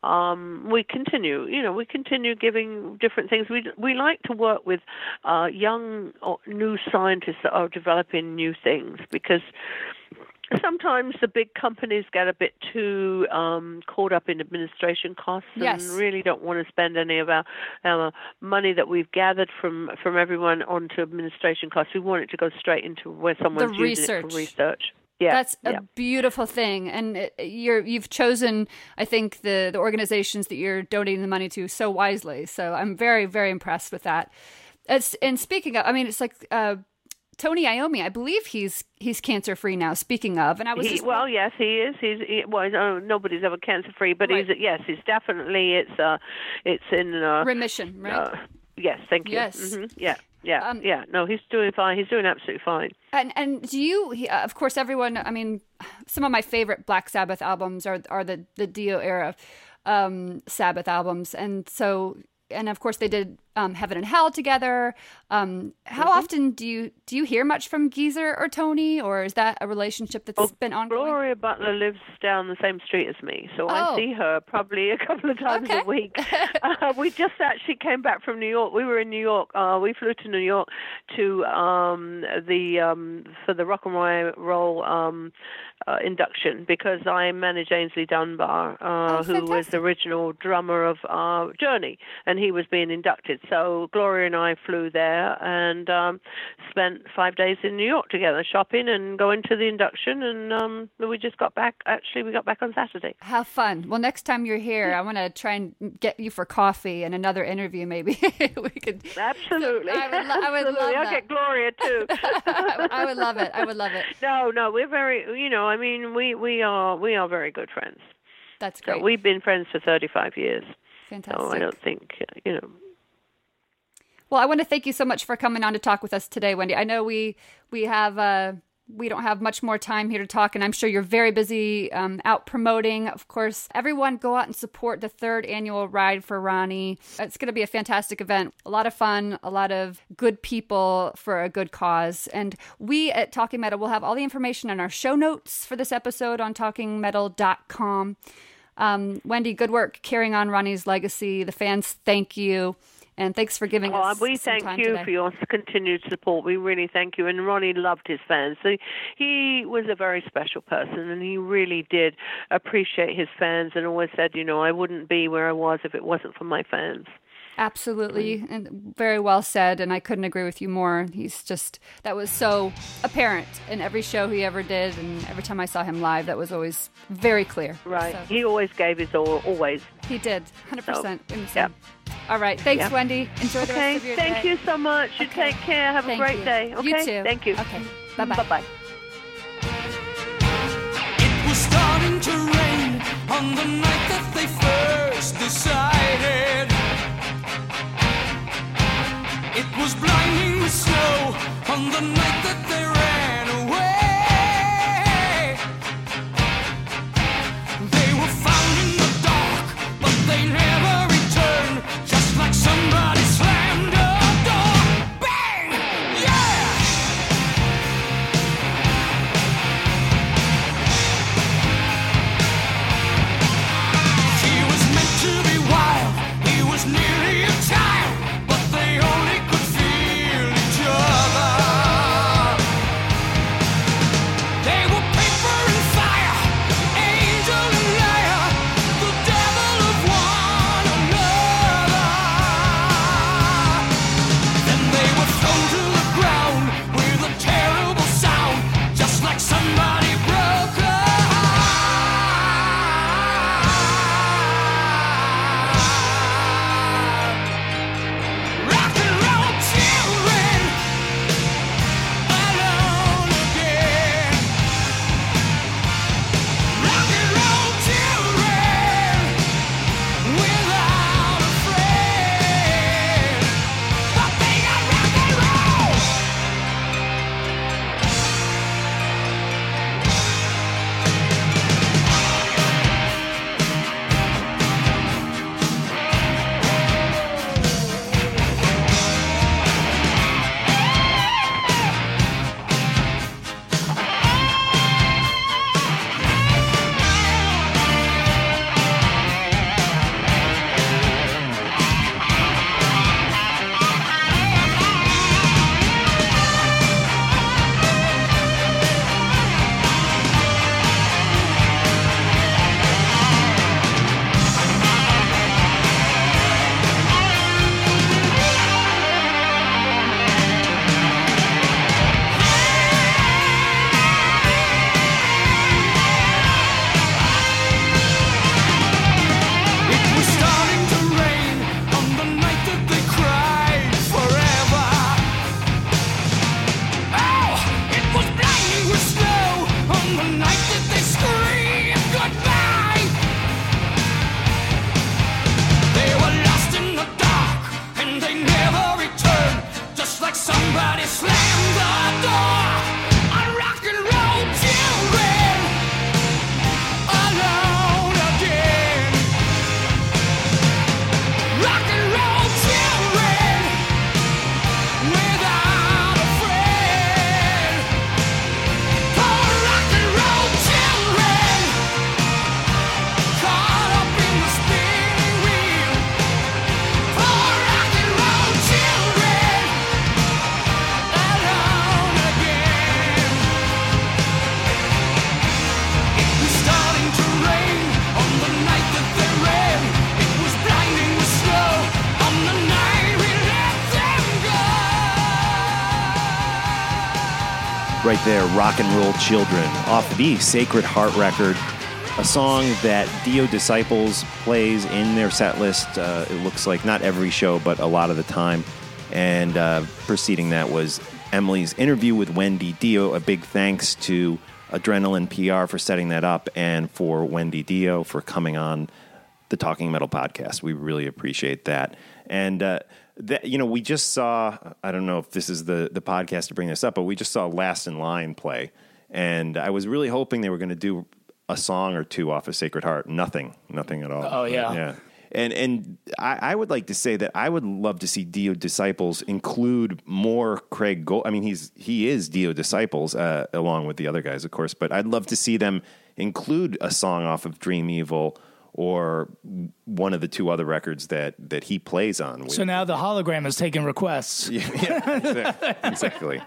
We continue giving different things. We like to work with young or new scientists that are developing new things, because sometimes the big companies get a bit too caught up in administration costs and really don't want to spend any of our money that we've gathered from everyone onto administration costs. We want it to go straight into where someone's using it for research. Yeah, that's a beautiful thing, and you've chosen, I think, the organizations that you're donating the money to so wisely. So I'm very, very impressed with that. And speaking of, it's like Tony Iommi. I believe he's cancer free now. Speaking of, and I was yes, he is. Nobody's ever cancer free, but he's definitely it's in remission, right? Yes, thank you. Yes, Yeah. No, he's doing fine. He's doing absolutely fine. And do you? Of course, everyone. Some of my favorite Black Sabbath albums are the Dio era Sabbath albums, and so. And of course, they did Heaven and Hell together. How often do you hear much from Geezer or Tony, or is that a relationship that's been ongoing? Gloria Butler lives down the same street as me, so I see her probably a couple of times a week. We just actually came back from New York. We were in New York. We flew to New York to for the Rock and Roll induction, because I manage Ainsley Dunbar, who was the original drummer of Journey, and he was being inducted. So Gloria and I flew there and spent 5 days in New York together, shopping and going to the induction, and we just got back. Actually, we got back on Saturday. How fun. Well, next time you're here, I want to try and get you for coffee and another interview, maybe. We could. Absolutely. I would love that. I'll get Gloria, too. I would love it. No, we're very, we are very good friends. That's great. So we've been friends for 35 years. Fantastic. So I don't think, Well, I want to thank you so much for coming on to talk with us today, Wendy. I know we don't have much more time here to talk, and I'm sure you're very busy out promoting. Of course, everyone go out and support the 3rd annual Ride for Ronnie. It's going to be a fantastic event. A lot of fun, a lot of good people for a good cause. And we at Talking Metal will have all the information in our show notes for this episode on talkingmetal.com. Wendy, good work carrying on Ronnie's legacy. The fans thank you. And thanks for giving us we some thank time you today. for your continued support. We really thank you. And Ronnie loved his fans. So he was a very special person, and he really did appreciate his fans and always said, I wouldn't be where I was if it wasn't for my fans. Absolutely. And very well said. And I couldn't agree with you more. That was so apparent in every show he ever did. And every time I saw him live, that was always very clear. Right. So. He always gave his all, always. He did. 100%. Yeah. All right. Thanks, Wendy. Enjoy the rest of your day. Thank you so much. You take care. Have a great day. Okay? You too. Thank you. Okay. Bye-bye. Bye-bye. It was starting to rain on the night that they first decided. It was blinding with snow on the night that they ran away. They were found in the dark, but they never returned. Just like somebody slammed a door. Bang! Yeah! She was meant to be wild. He was nearly a child, but they only could feel each other. Right there, Rock and Roll Children, off the Sacred Heart record, a song that Dio Disciples plays in their set list. It looks like not every show, but a lot of the time. And preceding that was Emily's interview with Wendy Dio. A big thanks to Adrenaline PR for setting that up, and for Wendy Dio for coming on the Talking Metal podcast. We really appreciate that. And we just saw, I don't know if this is the podcast to bring this up, but we just saw Last in Line play. And I was really hoping they were going to do a song or two off of Sacred Heart. Nothing at all. Oh, yeah. Yeah. And I would like to say that I would love to see Dio Disciples include more Craig Gold. I mean, he is Dio Disciples, along with the other guys, of course, but I'd love to see them include a song off of Dream Evil or one of the two other records that he plays on. So now the hologram is taking requests. Yeah, exactly.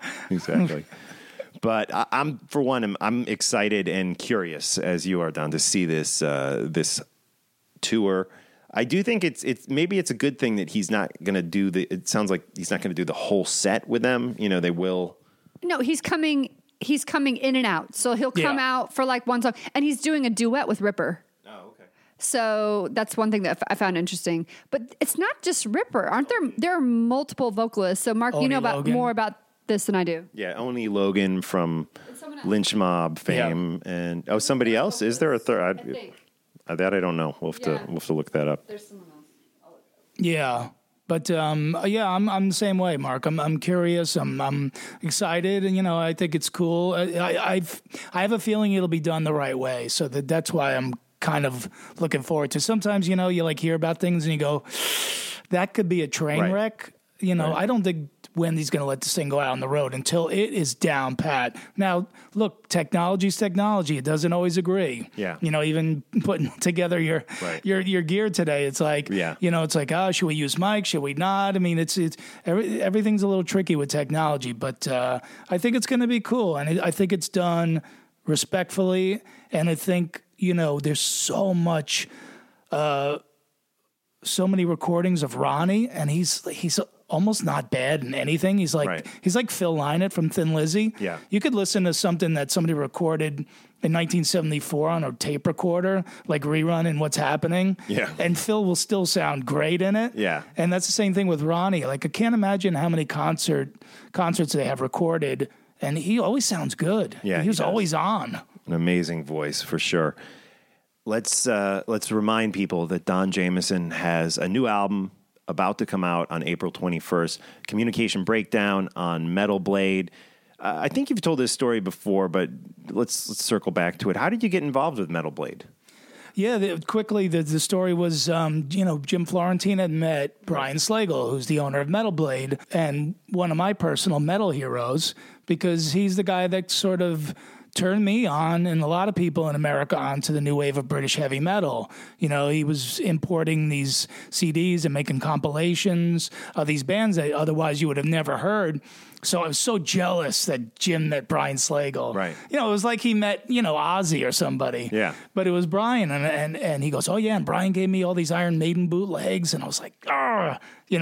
But I'm excited and curious, as you are, Don, to see this tour. I do think it's maybe it's a good thing that he's not going to do it sounds like he's not going to do the whole set with them. You know, they will. No, he's coming in and out. So he'll come out for like one song, and he's doing a duet with Ripper. So that's one thing that I found interesting. But it's not just Ripper. Aren't there? There are multiple vocalists. So, Mark, Oni you know Logan. more about this than I do. Yeah, Oni Logan from Lynch Mob fame. Yeah. And, somebody else? Is there a third? I think. That I don't know. We'll have to look that up. There's someone else. Yeah. But I'm the same way, Mark. I'm curious. I'm excited, and I think it's cool. I have a feeling it'll be done the right way. So that's why I'm kind of looking forward to. Sometimes you like hear about things and you go, that could be a train wreck. Right. I don't think Wendy's going to let this thing go out on the road until it is down pat. Now, look, technology's technology. It doesn't always agree. Yeah. Even putting together your gear today, it's like, it's like, should we use mics? Should we not? I mean, it's everything's a little tricky with technology, but I think it's going to be cool, and I think it's done respectfully, and I think there's so much, so many recordings of Ronnie, and he's almost not bad in anything. He's like Phil Lynott from Thin Lizzy. Yeah, you could listen to something that somebody recorded in 1974 on a tape recorder, like Rerun and What's Happening. Yeah, and Phil will still sound great in it. Yeah, and that's the same thing with Ronnie. Like I can't imagine how many concerts they have recorded, and he always sounds good. Yeah, he was always on. An amazing voice for sure. Let's remind people that Don Jamieson has a new album about to come out on April 21st, Communication Breakdown on Metal Blade. I think you've told this story before, but let's circle back to it. How did you get involved with Metal Blade? Yeah, quickly, the story was, Jim Florentine had met Brian Slagle, who's the owner of Metal Blade, and one of my personal metal heroes, because he's the guy that sort of turned me on, and a lot of people in America, onto the new wave of British heavy metal. He was importing these CDs and making compilations of these bands that otherwise you would have never heard. So I was so jealous that Jim met Brian Slagle. Right. It was like he met, Ozzy or somebody. Yeah. But it was Brian, and he goes, oh yeah, and Brian gave me all these Iron Maiden bootlegs, and I was like, right.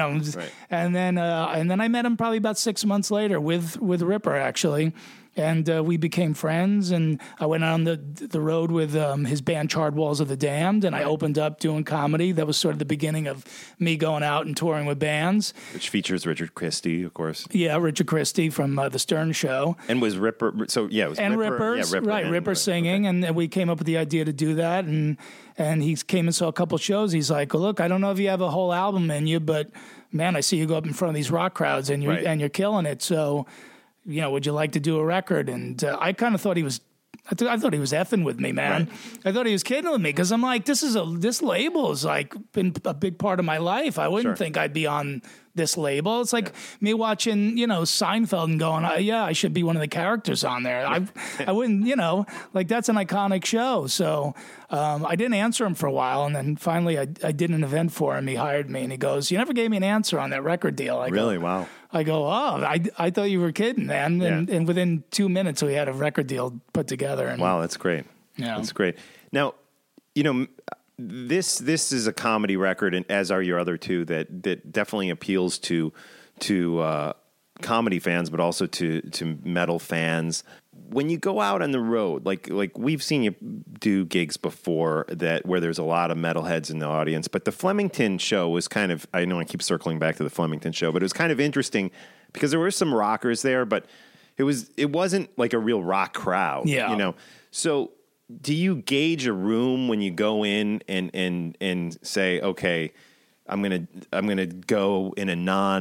And then I met him probably about 6 months later with Ripper, actually. And we became friends, and I went on the road with his band Charred Walls of the Damned, and I opened up doing comedy. That was sort of the beginning of me going out and touring with bands. Which features Richard Christie, of course. Yeah, Richard Christie from The Stern Show. And was Ripper, it was Ripper. Ripper singing, okay. And we came up with the idea to do that, and he came and saw a couple shows. He's like, well, look, I don't know if you have a whole album in you, but man, I see you go up in front of these rock crowds, and you're killing it, so... would you like to do a record? And I kind of thought he was, I thought he was effing with me, man. Right. I thought he was kidding with me, because I'm like, this label has like been a big part of my life. I wouldn't think I'd be on this label. It's like me watching, Seinfeld and going, I should be one of the characters on there. I wouldn't, that's an iconic show. So I didn't answer him for a while, and then finally I did an event for him. He hired me, and he goes, you never gave me an answer on that record deal. Wow. I go, I thought you were kidding, man. And within 2 minutes, we had a record deal put together. And, wow, that's great. Yeah. That's great. Now, this is a comedy record, and as are your other two, that definitely appeals to comedy fans, but also to metal fans. When you go out on the road, like we've seen you do gigs before where there's a lot of metalheads in the audience, but the Flemington show was kind of, I know I keep circling back to the Flemington show, but it was kind of interesting because there were some rockers there, but it wasn't like a real rock crowd, yeah. you know? So do you gauge a room when you go in and say, okay, I'm gonna go in a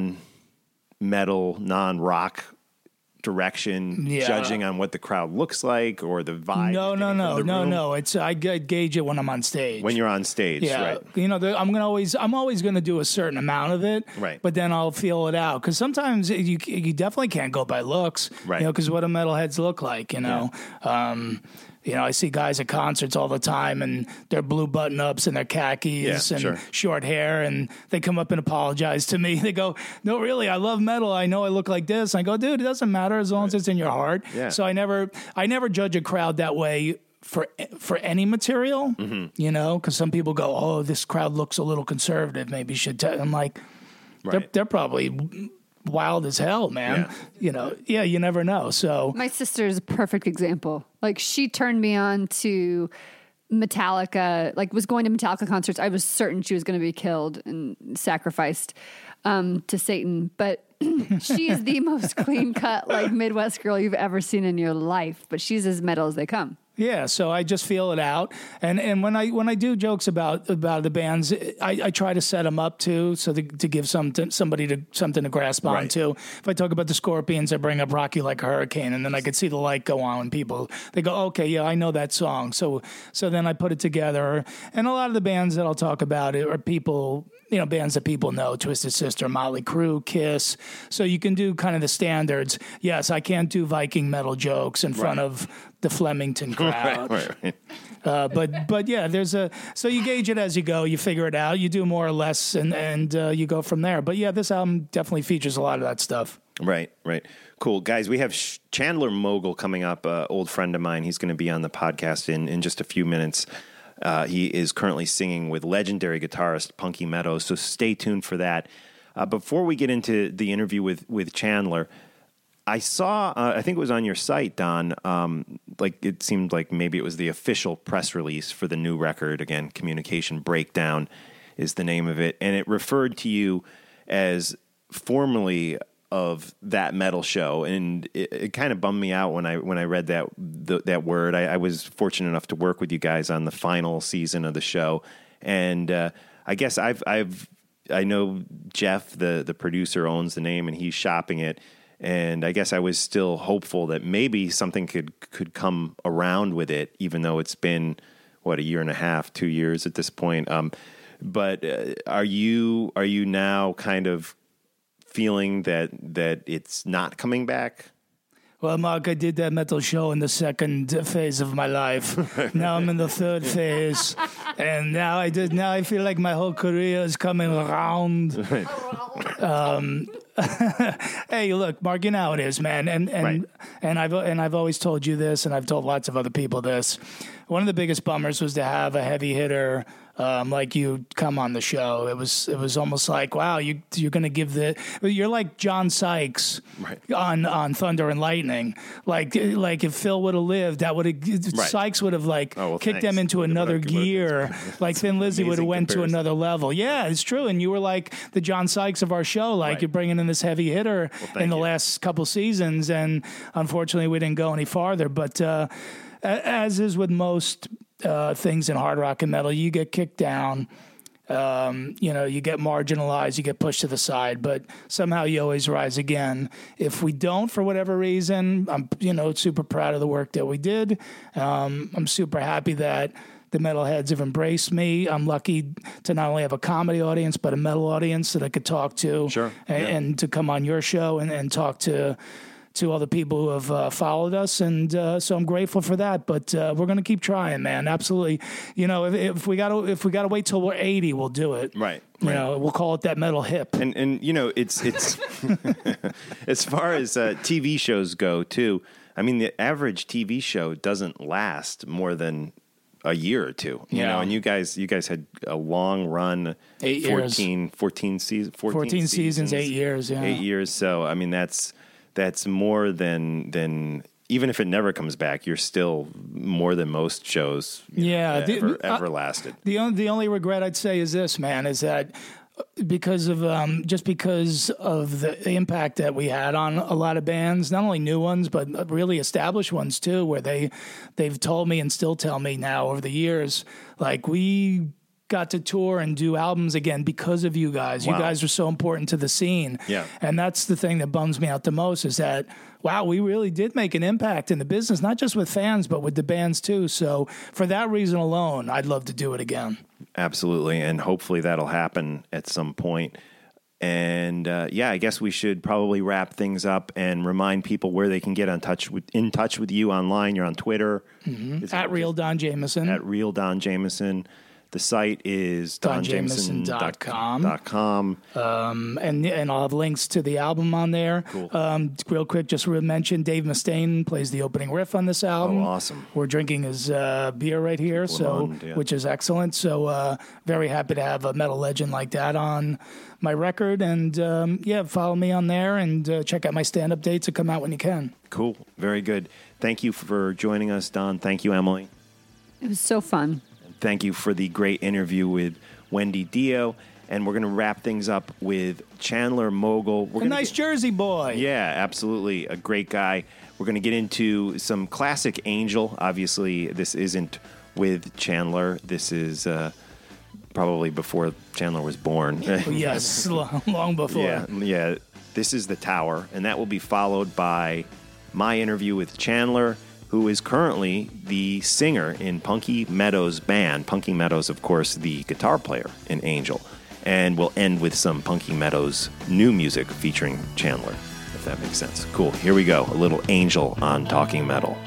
non-metal, non-rock direction, judging on what the crowd looks like or the vibe? No. It's I gauge it when I'm on stage. When you're on stage, right? You know, I'm always going to do a certain amount of it, right? But then I'll feel it out because sometimes you definitely can't go by looks, right? You know, because what do metalheads look like? You know. Yeah. You know, I see guys at concerts all the time, and they're blue button-ups and their khakis and short hair, and they come up and apologize to me. They go, "No, really, I love metal. I know I look like this." I go, "Dude, it doesn't matter as long as it's in your heart." Yeah. So I never judge a crowd that way for any material. Mm-hmm. You know, because some people go, "Oh, this crowd looks a little conservative. Maybe you should." I'm like, they're probably wild as hell, man. Yeah. You know, you never know. So my sister is a perfect example. Like, she turned me on to Metallica, like was going to Metallica concerts. I was certain she was going to be killed and sacrificed to Satan. But she is the most clean cut, like Midwest girl you've ever seen in your life. But she's as metal as they come. Yeah, so I just feel it out, and when I do jokes about the bands, I try to set them up too, so to give somebody something to grasp onto. If I talk about the Scorpions, I bring up Rocky Like a Hurricane, and then I could see the light go on when people they go, okay, yeah, I know that song. So then I put it together, and a lot of the bands that I'll talk about are people. You know, bands that people know, Twisted Sister, Motley Crue, Kiss. So you can do kind of the standards. Yes, I can't do Viking metal jokes in front of the Flemington crowd. right. But yeah, so you gauge it as you go. You figure it out. You do more or less, and you go from there. But yeah, this album definitely features a lot of that stuff. Right. Cool. Guys, we have Chandler Mogul coming up, old friend of mine. He's going to be on the podcast in just a few minutes. He is currently singing with legendary guitarist Punky Meadows, so stay tuned for that. Before we get into the interview with Chandler, I saw, I think it was on your site, Don, like it seemed like maybe it was the official press release for the new record. Again, Communication Breakdown is the name of it, and it referred to you as formerly of that metal show, and it kind of bummed me out when I read that word. I was fortunate enough to work with you guys on the final season of the show, and I guess I know Jeff, the producer, owns the name, and he's shopping it, and I guess I was still hopeful that maybe something could come around with it, even though it's been a year and a half, 2 years at this point. But are you now kind of feeling that it's not coming back? Well, Mark, I did that metal show in the second phase of my life. Now I'm in the third phase, and now I feel like my whole career is coming around. Hey, look, Mark, you know how it is, man, and I've always told you this, and I've told lots of other people this. One of the biggest bummers was to have a heavy hitter like you come on the show. It was almost like, wow, you're going to give you're like John Sykes on Thunder and Lightning. Like if Phil would have lived, Sykes would have kicked them into another gear. Like Thin Lizzy would have went to another level. Yeah, it's true. And you were like the John Sykes of our show. Like you're bringing in this heavy hitter in the last couple seasons, and unfortunately we didn't go any farther. But as is with most things in hard rock and metal, you get kicked down, you get marginalized, you get pushed to the side, but somehow you always rise again. If we don't, for whatever reason, I'm super proud of the work that we did. I'm super happy that the metalheads have embraced me. I'm lucky to not only have a comedy audience, but a metal audience that I could talk to, and to come on your show and talk to all the people who have followed us, and so I'm grateful for that. But we're going to keep trying, man. Absolutely. If we gotta wait till we're 80, we'll do it. Right. We'll call it that metal hip. And it's as far as TV shows go too. I mean, the average TV show doesn't last more than a year or two, you know, and you guys had a long run, 14 seasons, 8 years, 8 years. So, I mean, that's more than even if it never comes back, you're still more than most shows ever lasted. The only regret I'd say is this, man, is that because of the impact that we had on a lot of bands, not only new ones but really established ones too, where they've told me and still tell me now over the years, like, we got to tour and do albums again because of you guys. Wow. You guys are so important to the scene. Yeah. And that's the thing that bums me out the most, is that, wow, we really did make an impact in the business, not just with fans, but with the bands too. So for that reason alone, I'd love to do it again. Absolutely. And hopefully that'll happen at some point. And I guess we should probably wrap things up and remind people where they can get in touch with you online. You're on Twitter. Mm-hmm. At Real Don Jameson. At Real Don Jameson. The site is donjameson.com. And I'll have links to the album on there. Cool. Real quick, just to mention, Dave Mustaine plays the opening riff on this album. Oh, awesome. We're drinking his beer right here, which is excellent. So very happy to have a metal legend like that on my record. And follow me on there and check out my stand-up dates that come out when you can. Cool. Very good. Thank you for joining us, Don. Thank you, Emily. It was so fun. Thank you for the great interview with Wendy Dio. And we're going to wrap things up with Chandler Mogul. A nice Jersey boy. Yeah, absolutely. A great guy. We're going to get into some classic Angel. Obviously, this isn't with Chandler. This is probably before Chandler was born. Yes, long before. Yeah. This is The Tower. And that will be followed by my interview with Chandler, who is currently the singer in Punky Meadows' band. Punky Meadows, of course, the guitar player in Angel. And we'll end with some Punky Meadows new music featuring Chandler, if that makes sense. Cool. Here we go. A little Angel on Talking Metal.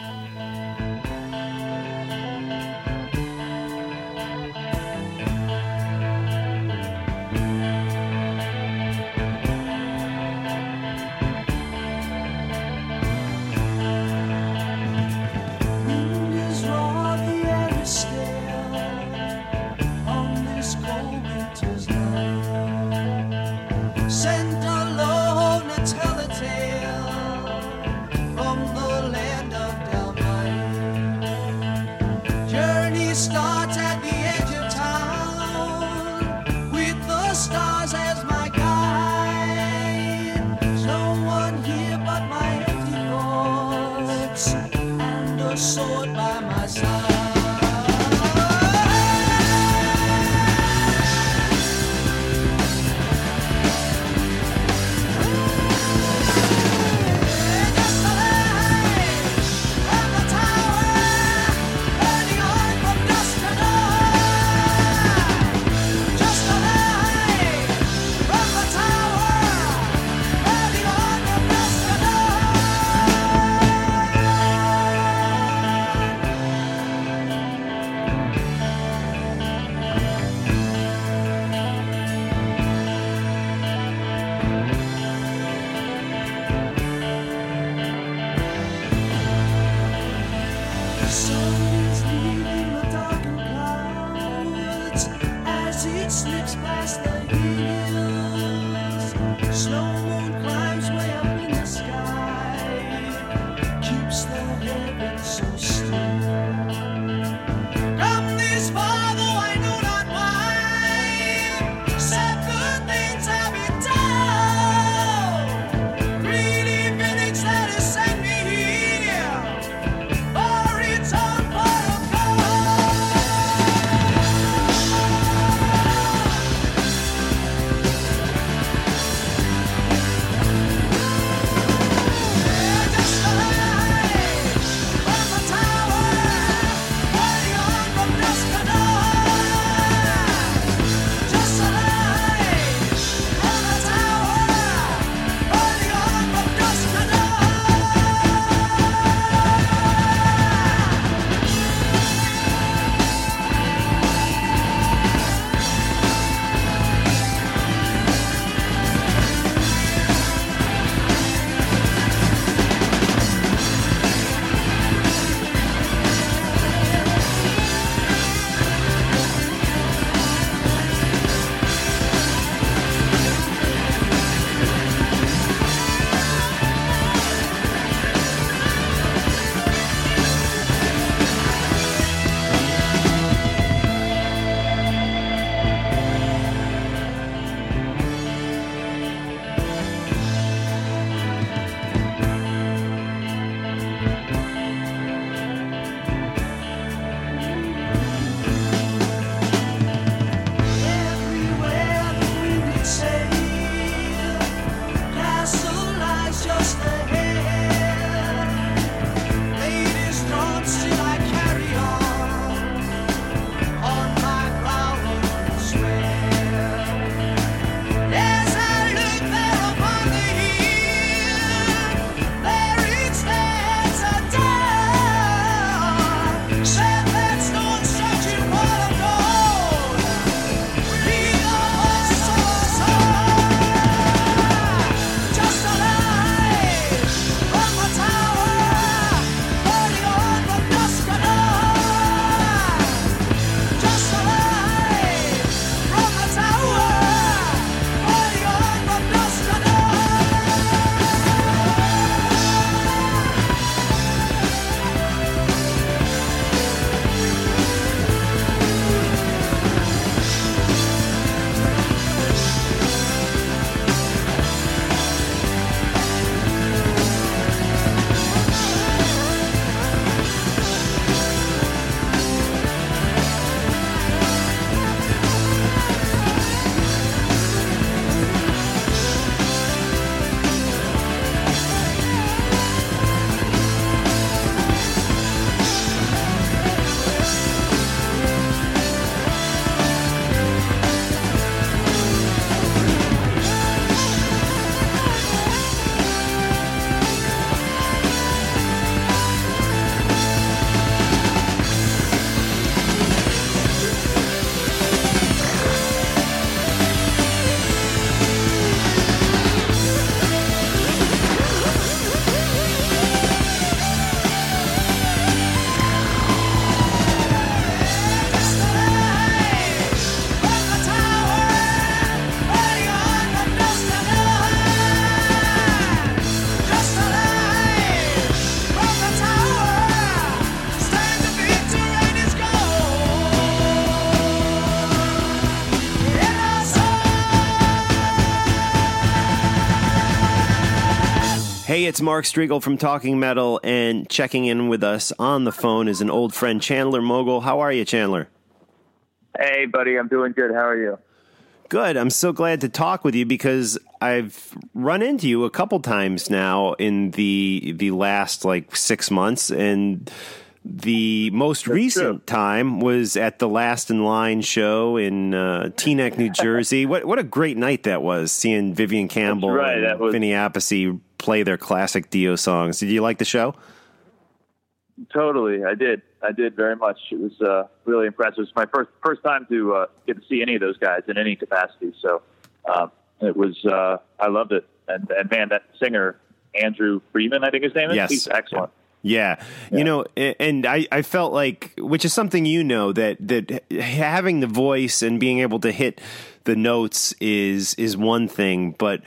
Hey, it's Mark Striegel from Talking Metal, and checking in with us on the phone is an old friend, Chandler Mogul. How are you, Chandler? Hey, buddy, I'm doing good. How are you? Good. I'm so glad to talk with you because I've run into you a couple times now in the last 6 months, and the most recent time was at the Last in Line show in Teaneck, New Jersey. What a great night that was, seeing Vivian Campbell and Vinny Appice play their classic Dio songs. Did you like the show? Totally, I did very much. It was really impressive. It was my first time to get to see any of those guys in any capacity. So it was I loved it. And man, that singer Andrew Freeman, I think his name is. Yes. He's excellent. Yeah. You know, and I felt like, which is something that having the voice and being able to hit the notes is one thing, but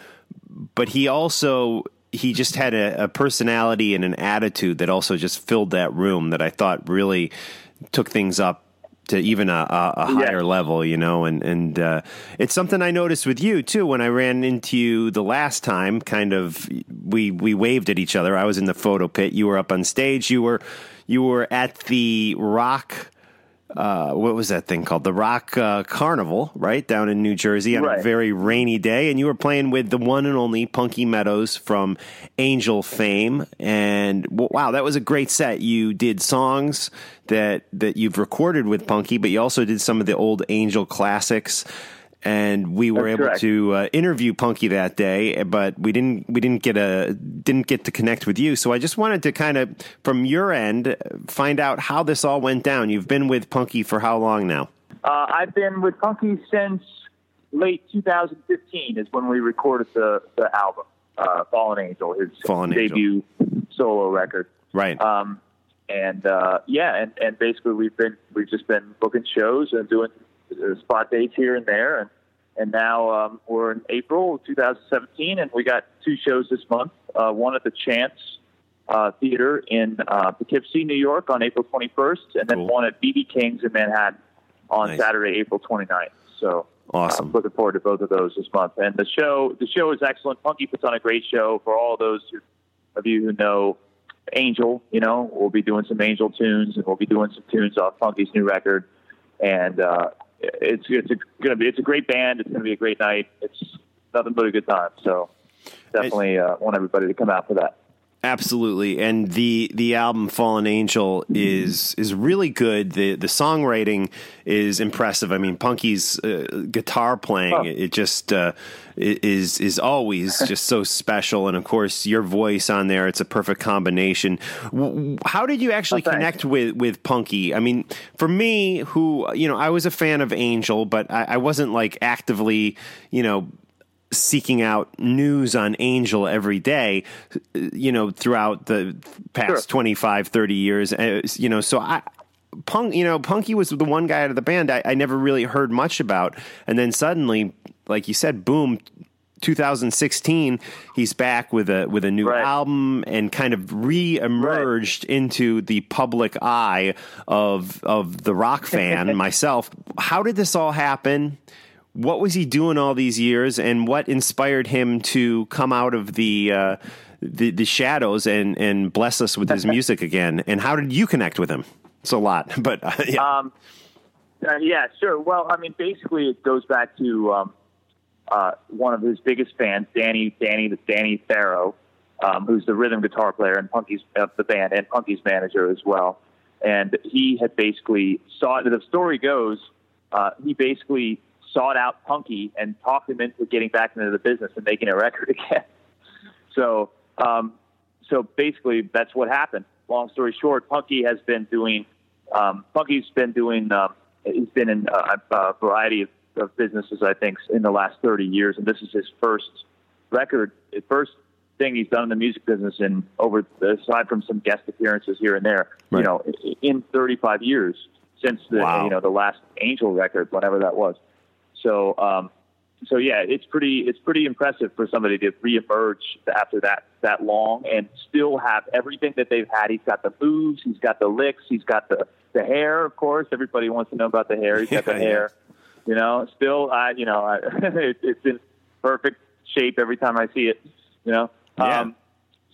he just had a personality and an attitude that also just filled that room that I thought really took things up to even a higher level, and it's something I noticed with you too. When I ran into you the last time, we waved at each other. I was in the photo pit. You were up on stage. You were at the Rock. What was that thing called? The Rock Carnival, right down in New Jersey on a very rainy day, and you were playing with the one and only Punky Meadows from Angel fame. And wow, that was a great set. You did songs that you've recorded with Punky, but you also did some of the old Angel classics. And we were able to interview Punky that day, but we didn't get to connect with you. So I just wanted to kind of, from your end, find out how this all went down. You've been with Punky for how long now? I've been with Punky since late 2015 is when we recorded the album, Fallen Angel, his debut solo record. Right. And basically we've just been booking shows and doing spot dates here and there, and now we're in April 2017, and we got 2 shows this month. One at the Chance Theater in Poughkeepsie, New York, on April 21st, and then one at BB King's in Manhattan on Saturday, April 29th. So awesome! I'm looking forward to both of those this month. And the show is excellent. Punky puts on a great show for all those of you who know Angel. We'll be doing some Angel tunes, and we'll be doing some tunes off Punky's new record, and it's a great band. It's going to be a great night. It's nothing but a good time. So definitely want everybody to come out for that. Absolutely. And the album Fallen Angel is really good. The songwriting is impressive. I mean, Punky's guitar playing, it just is always just so special. And of course, your voice on there, it's a perfect combination. How did you actually connect with Punky? I mean, for me, who, I was a fan of Angel, but I wasn't actively, seeking out news on Angel every day, throughout the past 25, 30 years, so Punky was the one guy out of the band I never really heard much about. And then suddenly, like you said, boom, 2016, he's back with a new album and kind of re-emerged into the public eye of the rock fan, myself. How did this all happen? What was he doing all these years, and what inspired him to come out of the shadows and bless us with his music again? And how did you connect with him? It's a lot, but yeah, sure. Well, I mean, basically, it goes back to one of his biggest fans, Danny Farrow, who's the rhythm guitar player in Punky's the band and Punky's manager as well. And he had basically the story goes, he basically sought out Punky and talked him into getting back into the business and making a record again. So basically that's what happened. Long story short, Punky has been doing, he's been in a variety of businesses, I think, in the last 30 years. And this is his first record, his first thing he's done in the music business aside from some guest appearances here and there, in 35 years since the last Angel record, whenever that was. So yeah, it's pretty impressive for somebody to reemerge after that long and still have everything that they've had. He's got the moves, he's got the licks, he's got the hair. Of course, everybody wants to know about the hair. He's got the hair. Still, it's in perfect shape every time I see it.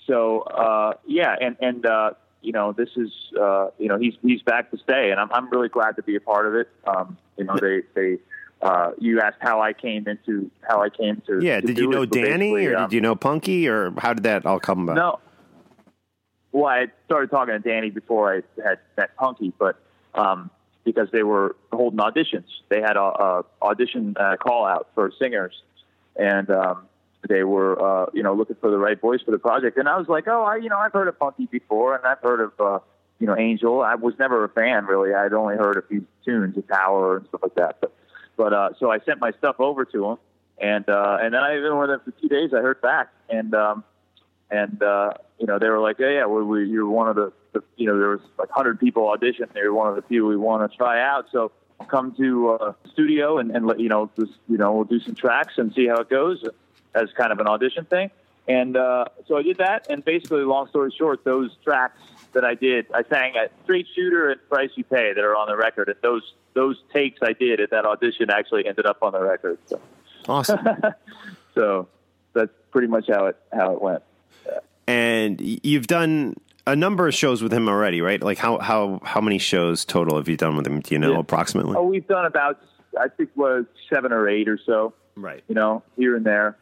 you know, this is, you know, he's back to stay, and I'm really glad to be a part of it. You know, you asked how I came to. Yeah. Did you know Danny, or did you know Punky, or how did that all come about? No. Well, I started talking to Danny before I had met Punky, but because they were holding auditions, they had a audition call out for singers, and they were, you know, looking for the right voice for the project. And I was like, I've heard of Punky before, and I've heard of, you know, Angel. I was never a fan, really. I'd only heard a few tunes, A Tower and stuff like that. But so I sent my stuff over to him, and then I even went there for 2 days. I heard back, and you know, they were like, you're one of the, you know, there was like 100 people auditioned. You're one of the few we want to try out. So come to studio and let, you know, just, you know, we'll do some tracks and see how it goes as kind of an audition thing. And so I did that. And basically, long story short, those tracks that I did, I sang at Straight Shooter and Price You Pay that are on the record. And those takes I did at that audition actually ended up on the record. So. Awesome. So that's pretty much how it went. And you've done a number of shows with him already, right? Like how many shows total have you done with him? Do you know approximately? Oh, we've done about, I think, 7 or 8 or so. Right. You know, here and there.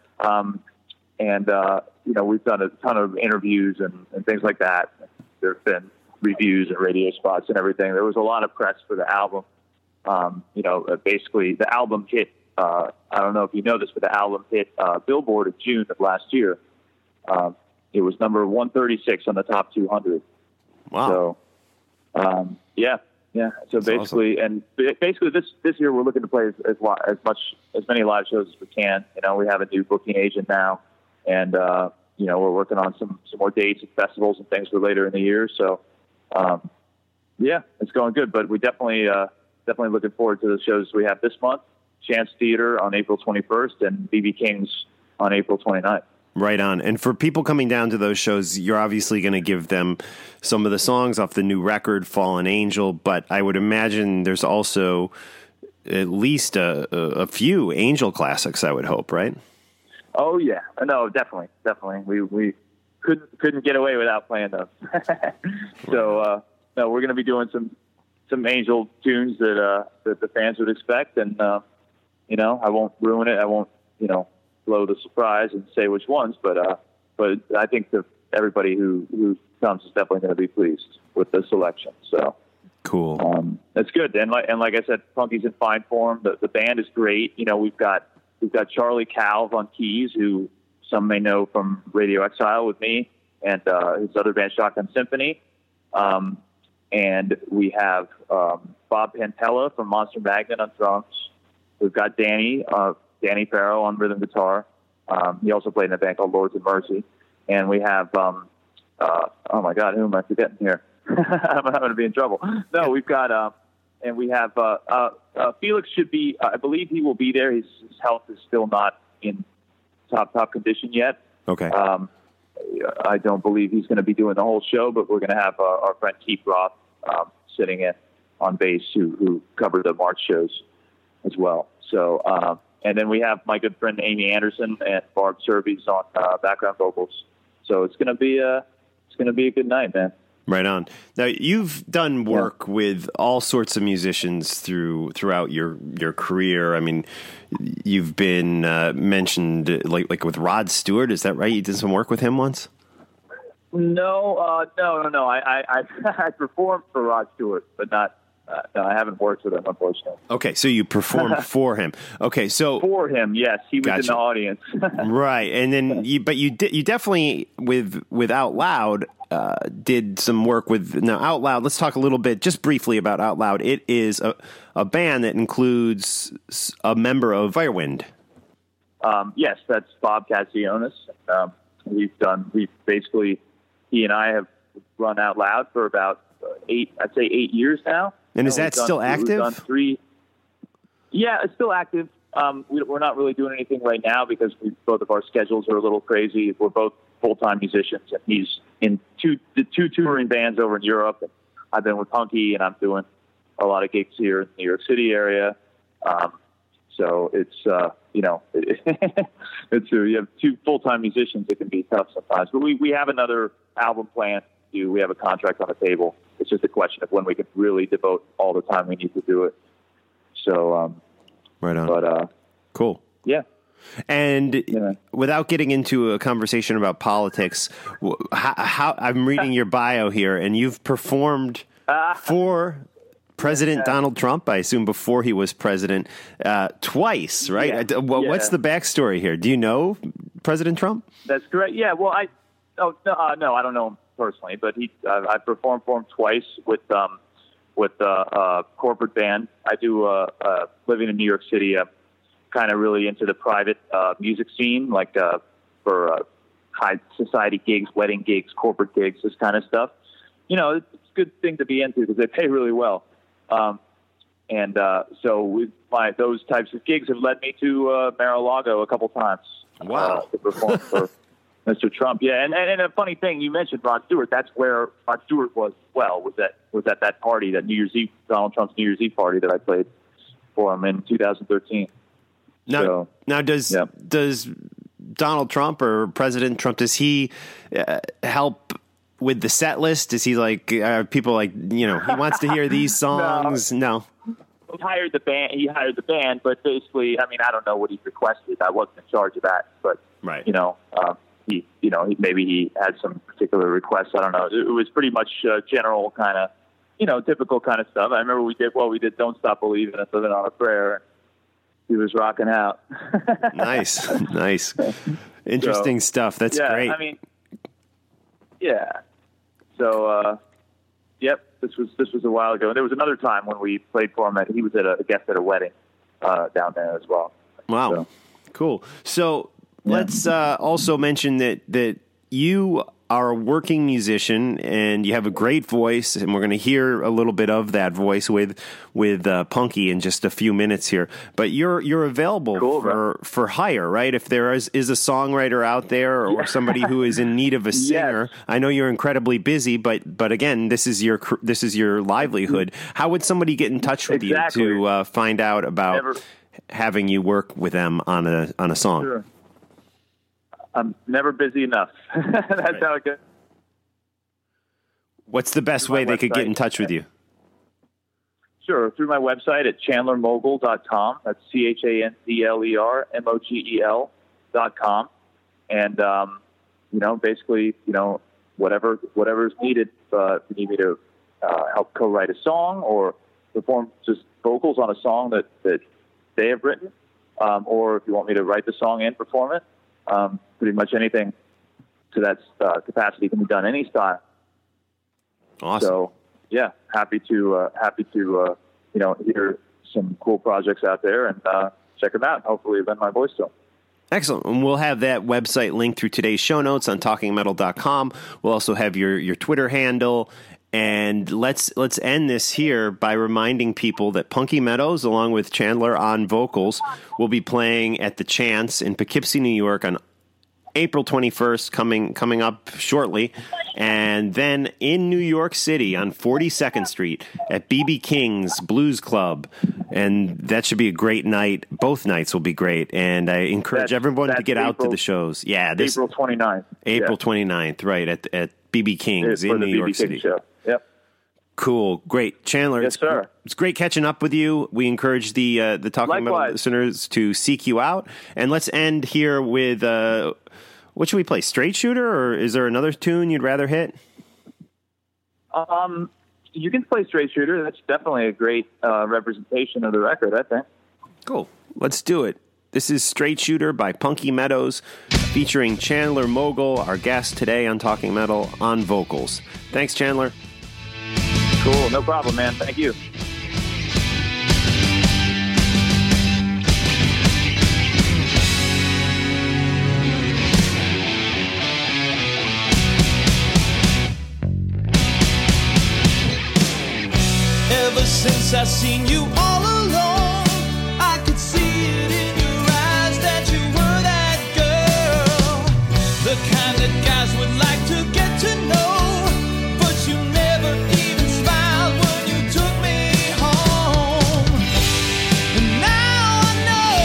You know, we've done a ton of interviews and things like that. There have been reviews and radio spots and everything. There was a lot of press for the album. You know, basically the album hit, I don't know if you know this, but the album hit Billboard in June of last year. It was number 136 on the top 200. Wow. So, yeah. So basically, awesome. And basically this year we're looking to play as many live shows as we can. You know, we have a new booking agent now, and you know, we're working on some more dates and festivals and things for later in the year. So, yeah, it's going good. But we definitely looking forward to the shows we have this month. Chance Theater on April 21st and BB King's on April 29th. Right on. And for people coming down to those shows, you're obviously going to give them some of the songs off the new record, Fallen Angel, but I would imagine there's also at least a few Angel classics, I would hope, right? Oh, yeah. No, definitely. We couldn't get away without playing those. So, no, we're going to be doing some Angel tunes that the fans would expect, and, you know, I won't ruin it. I won't, you know, blow the surprise and say which ones, but I think that everybody who comes is definitely going to be pleased with the selection. So cool. That's good. And like I said, Punky's in fine form. The band is great. You know, we've got Charlie Calv on keys, who some may know from Radio Exile with me, and his other band Shotgun Symphony. And we have Bob Pantella from Monster Magnet on drums. We've got Danny Farrow on rhythm guitar. He also played in a band called Lords of Mercy. And we have, oh my God, who am I forgetting here? I'm going to be in trouble. No, we've got, and we have, Felix should be, I believe he will be there. His health is still not in top condition yet. Okay. I don't believe he's going to be doing the whole show, but we're going to have our friend Keith Roth sitting in on bass, who covered the March shows as well. So, and then we have my good friend Amy Anderson and Barb Surveys on background vocals. So it's gonna be a good night, man. Right on. Now you've done work with all sorts of musicians throughout your career. I mean, you've been mentioned like with Rod Stewart. Is that right? You did some work with him once? No. I performed for Rod Stewart, but not. No, I haven't worked with him, unfortunately. Okay, so you performed for him. Okay, so for him, yes, he was in the audience. Right, and then you definitely with Out Loud did some work with. Now, Out Loud. Let's talk a little bit, just briefly, about Out Loud. It is a band that includes a member of Firewind. Yes, that's Bob Casionis. He and I have run Out Loud for about 8 years now. And is that still active? We've done 3. Yeah, it's still active. We're not really doing anything right now because both of our schedules are a little crazy. We're both full-time musicians, and he's in the two touring bands over in Europe. And I've been with Punky, and I'm doing a lot of gigs here in the New York City area. So it's you have two full-time musicians. It can be tough sometimes, but we have another album planned to do. We have a contract on the table. It's just a question of when we can really devote all the time we need to do it. So, right on. But cool. Yeah. And without getting into a conversation about politics, how I'm reading your bio here, and you've performed for President Donald Trump, I assume before he was president, twice, right? Yeah. What's the backstory here? Do you know President Trump? That's correct. Yeah. Well, no, I don't know him personally, but I performed for him twice with a corporate band. I do living in New York City. Kind of really into the private music scene, like for high society gigs, wedding gigs, corporate gigs, this kind of stuff. It's a good thing to be into because they pay really well. So those types of gigs have led me to Mar-a-Lago a couple times. Wow. To perform for Mr. Trump. Yeah, and a funny thing, you mentioned Rod Stewart. That's where Rod Stewart was. Well, was at that party, that New Year's Eve, Donald Trump's New Year's Eve party that I played for him in 2013. Now, does Donald Trump or President Trump, does he help with the set list? Is he like people like, he wants to hear these songs? No. He hired the band, but basically, I mean, I don't know what he requested. I wasn't in charge of that, but right. Maybe he had some particular requests. I don't know. It was pretty much general kind of, typical kind of stuff. I remember we did Don't Stop Believing and Living on a Prayer. He was rocking out. Nice. Interesting stuff. That's great. I mean, yeah. So, yep, this was a while ago. And there was another time when we played for him that he was a guest at a wedding down there as well. Wow. So. Cool. So let's also mention that you are a working musician and you have a great voice, and we're going to hear a little bit of that voice with Punky in just a few minutes here. But you're available for hire, right? If there is a songwriter out there or somebody who is in need of a singer, yes. I know you're incredibly busy, but again, this is your livelihood. How would somebody get in touch with you to find out about having you work with them on a song? Sure. I'm never busy enough. That's how it goes. What's the best way they could get in touch with you? Sure, through my website at chandlermogel.com. That's ChandlerMogel.com. And, basically, whatever's needed. If you need me to help co-write a song or perform just vocals on a song that they have written, or if you want me to write the song and perform it, pretty much anything to that capacity can be done any style. Awesome. So, yeah, happy to hear some cool projects out there and check them out. Hopefully, lend my voice to them. Excellent. And we'll have that website linked through today's show notes on talkingmetal.com. We'll also have your Twitter handle. And let's end this here by reminding people that Punky Meadows, along with Chandler on vocals, will be playing at the Chance in Poughkeepsie, New York on April 21st, coming up shortly. And then in New York City on 42nd Street at BB King's Blues Club. And that should be a great night. Both nights will be great. And I encourage everyone to get out to the shows. Yeah, April 29th. April 29th, right, at BB King's in New York City. Show. Yep. Cool. Great. Chandler, yes, sir. It's great catching up with you. We encourage the Talking Metal listeners to seek you out. And let's end here with, what should we play, Straight Shooter, or is there another tune you'd rather hit? You can play Straight Shooter. That's definitely a great representation of the record, I think. Cool. Let's do it. This is Straight Shooter by Punky Meadows, featuring Chandler Mogel, our guest today on Talking Metal, on vocals. Thanks, Chandler. Cool. No problem, man. Thank you. Ever since I seen you all alone, I could see it in your eyes that you were that girl, the kind that guys would like to get to know, but you never even smiled when you took me home. And now I know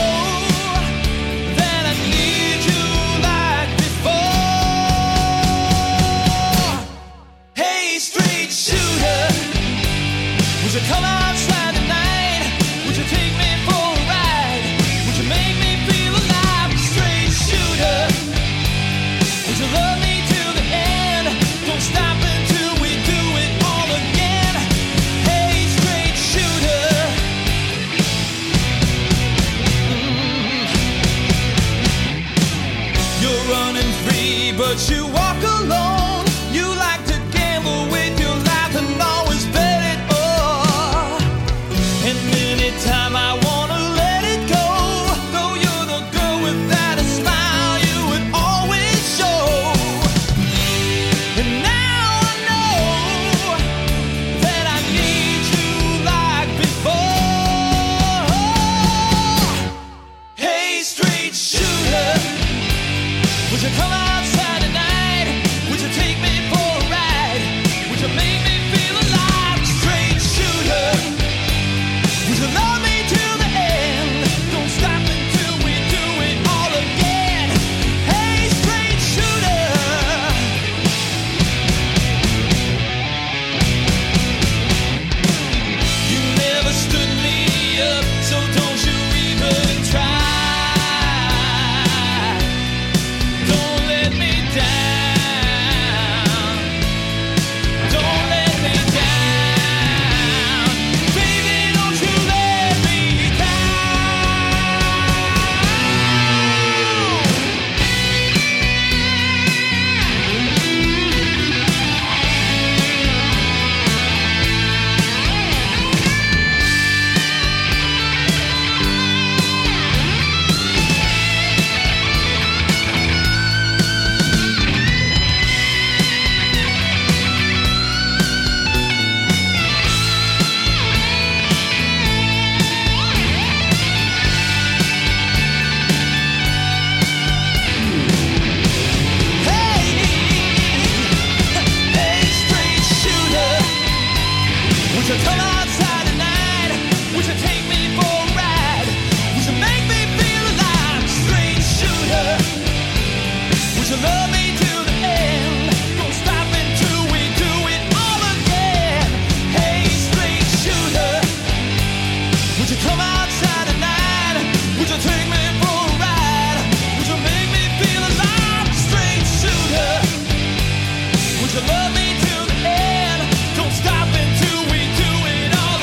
come outside tonight? Would you take me for a ride? Would you make me feel alive? Straight shooter. Would you love me till the end? Don't stop until we do it all again. Hey, straight shooter. You're running free, but you walk alone. You like to gamble with your life and always bet it all. And anytime I wanna let it go, though you're the girl without a smile, you would always show. And now I know that I need you like before. Hey, straight shooter, would you come outside tonight? Would you take me for a ride? Would you make me feel alive? Straight shooter. Would you love me till the end? Don't stop until we do it all again. Hey, straight shooter. You never stood me up, so don't you even try. Don't let me down. Don't let me down. Baby, don't you let me Hey, straight shooter. Would you come outside tonight? Would you take me for a ride? Would you make me feel alive? Straight shooter. Would you love me till the end? Don't stop until we do it all again. Hey, straight shooter. Would you come outside tonight? Would you take me for a ride? Would you make me feel alive? Straight shooter. Would you love me till the end? Don't stop until we do it all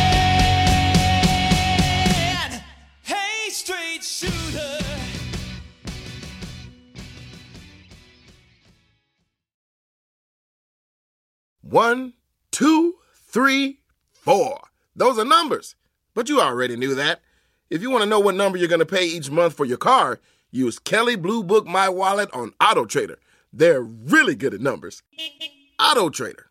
again. Hey, straight shooter. One, 2, 3, 4. Those are numbers. But you already knew that. If you want to know what number you're going to pay each month for your car, use Kelley Blue Book My Wallet on AutoTrader. They're really good at numbers. AutoTrader.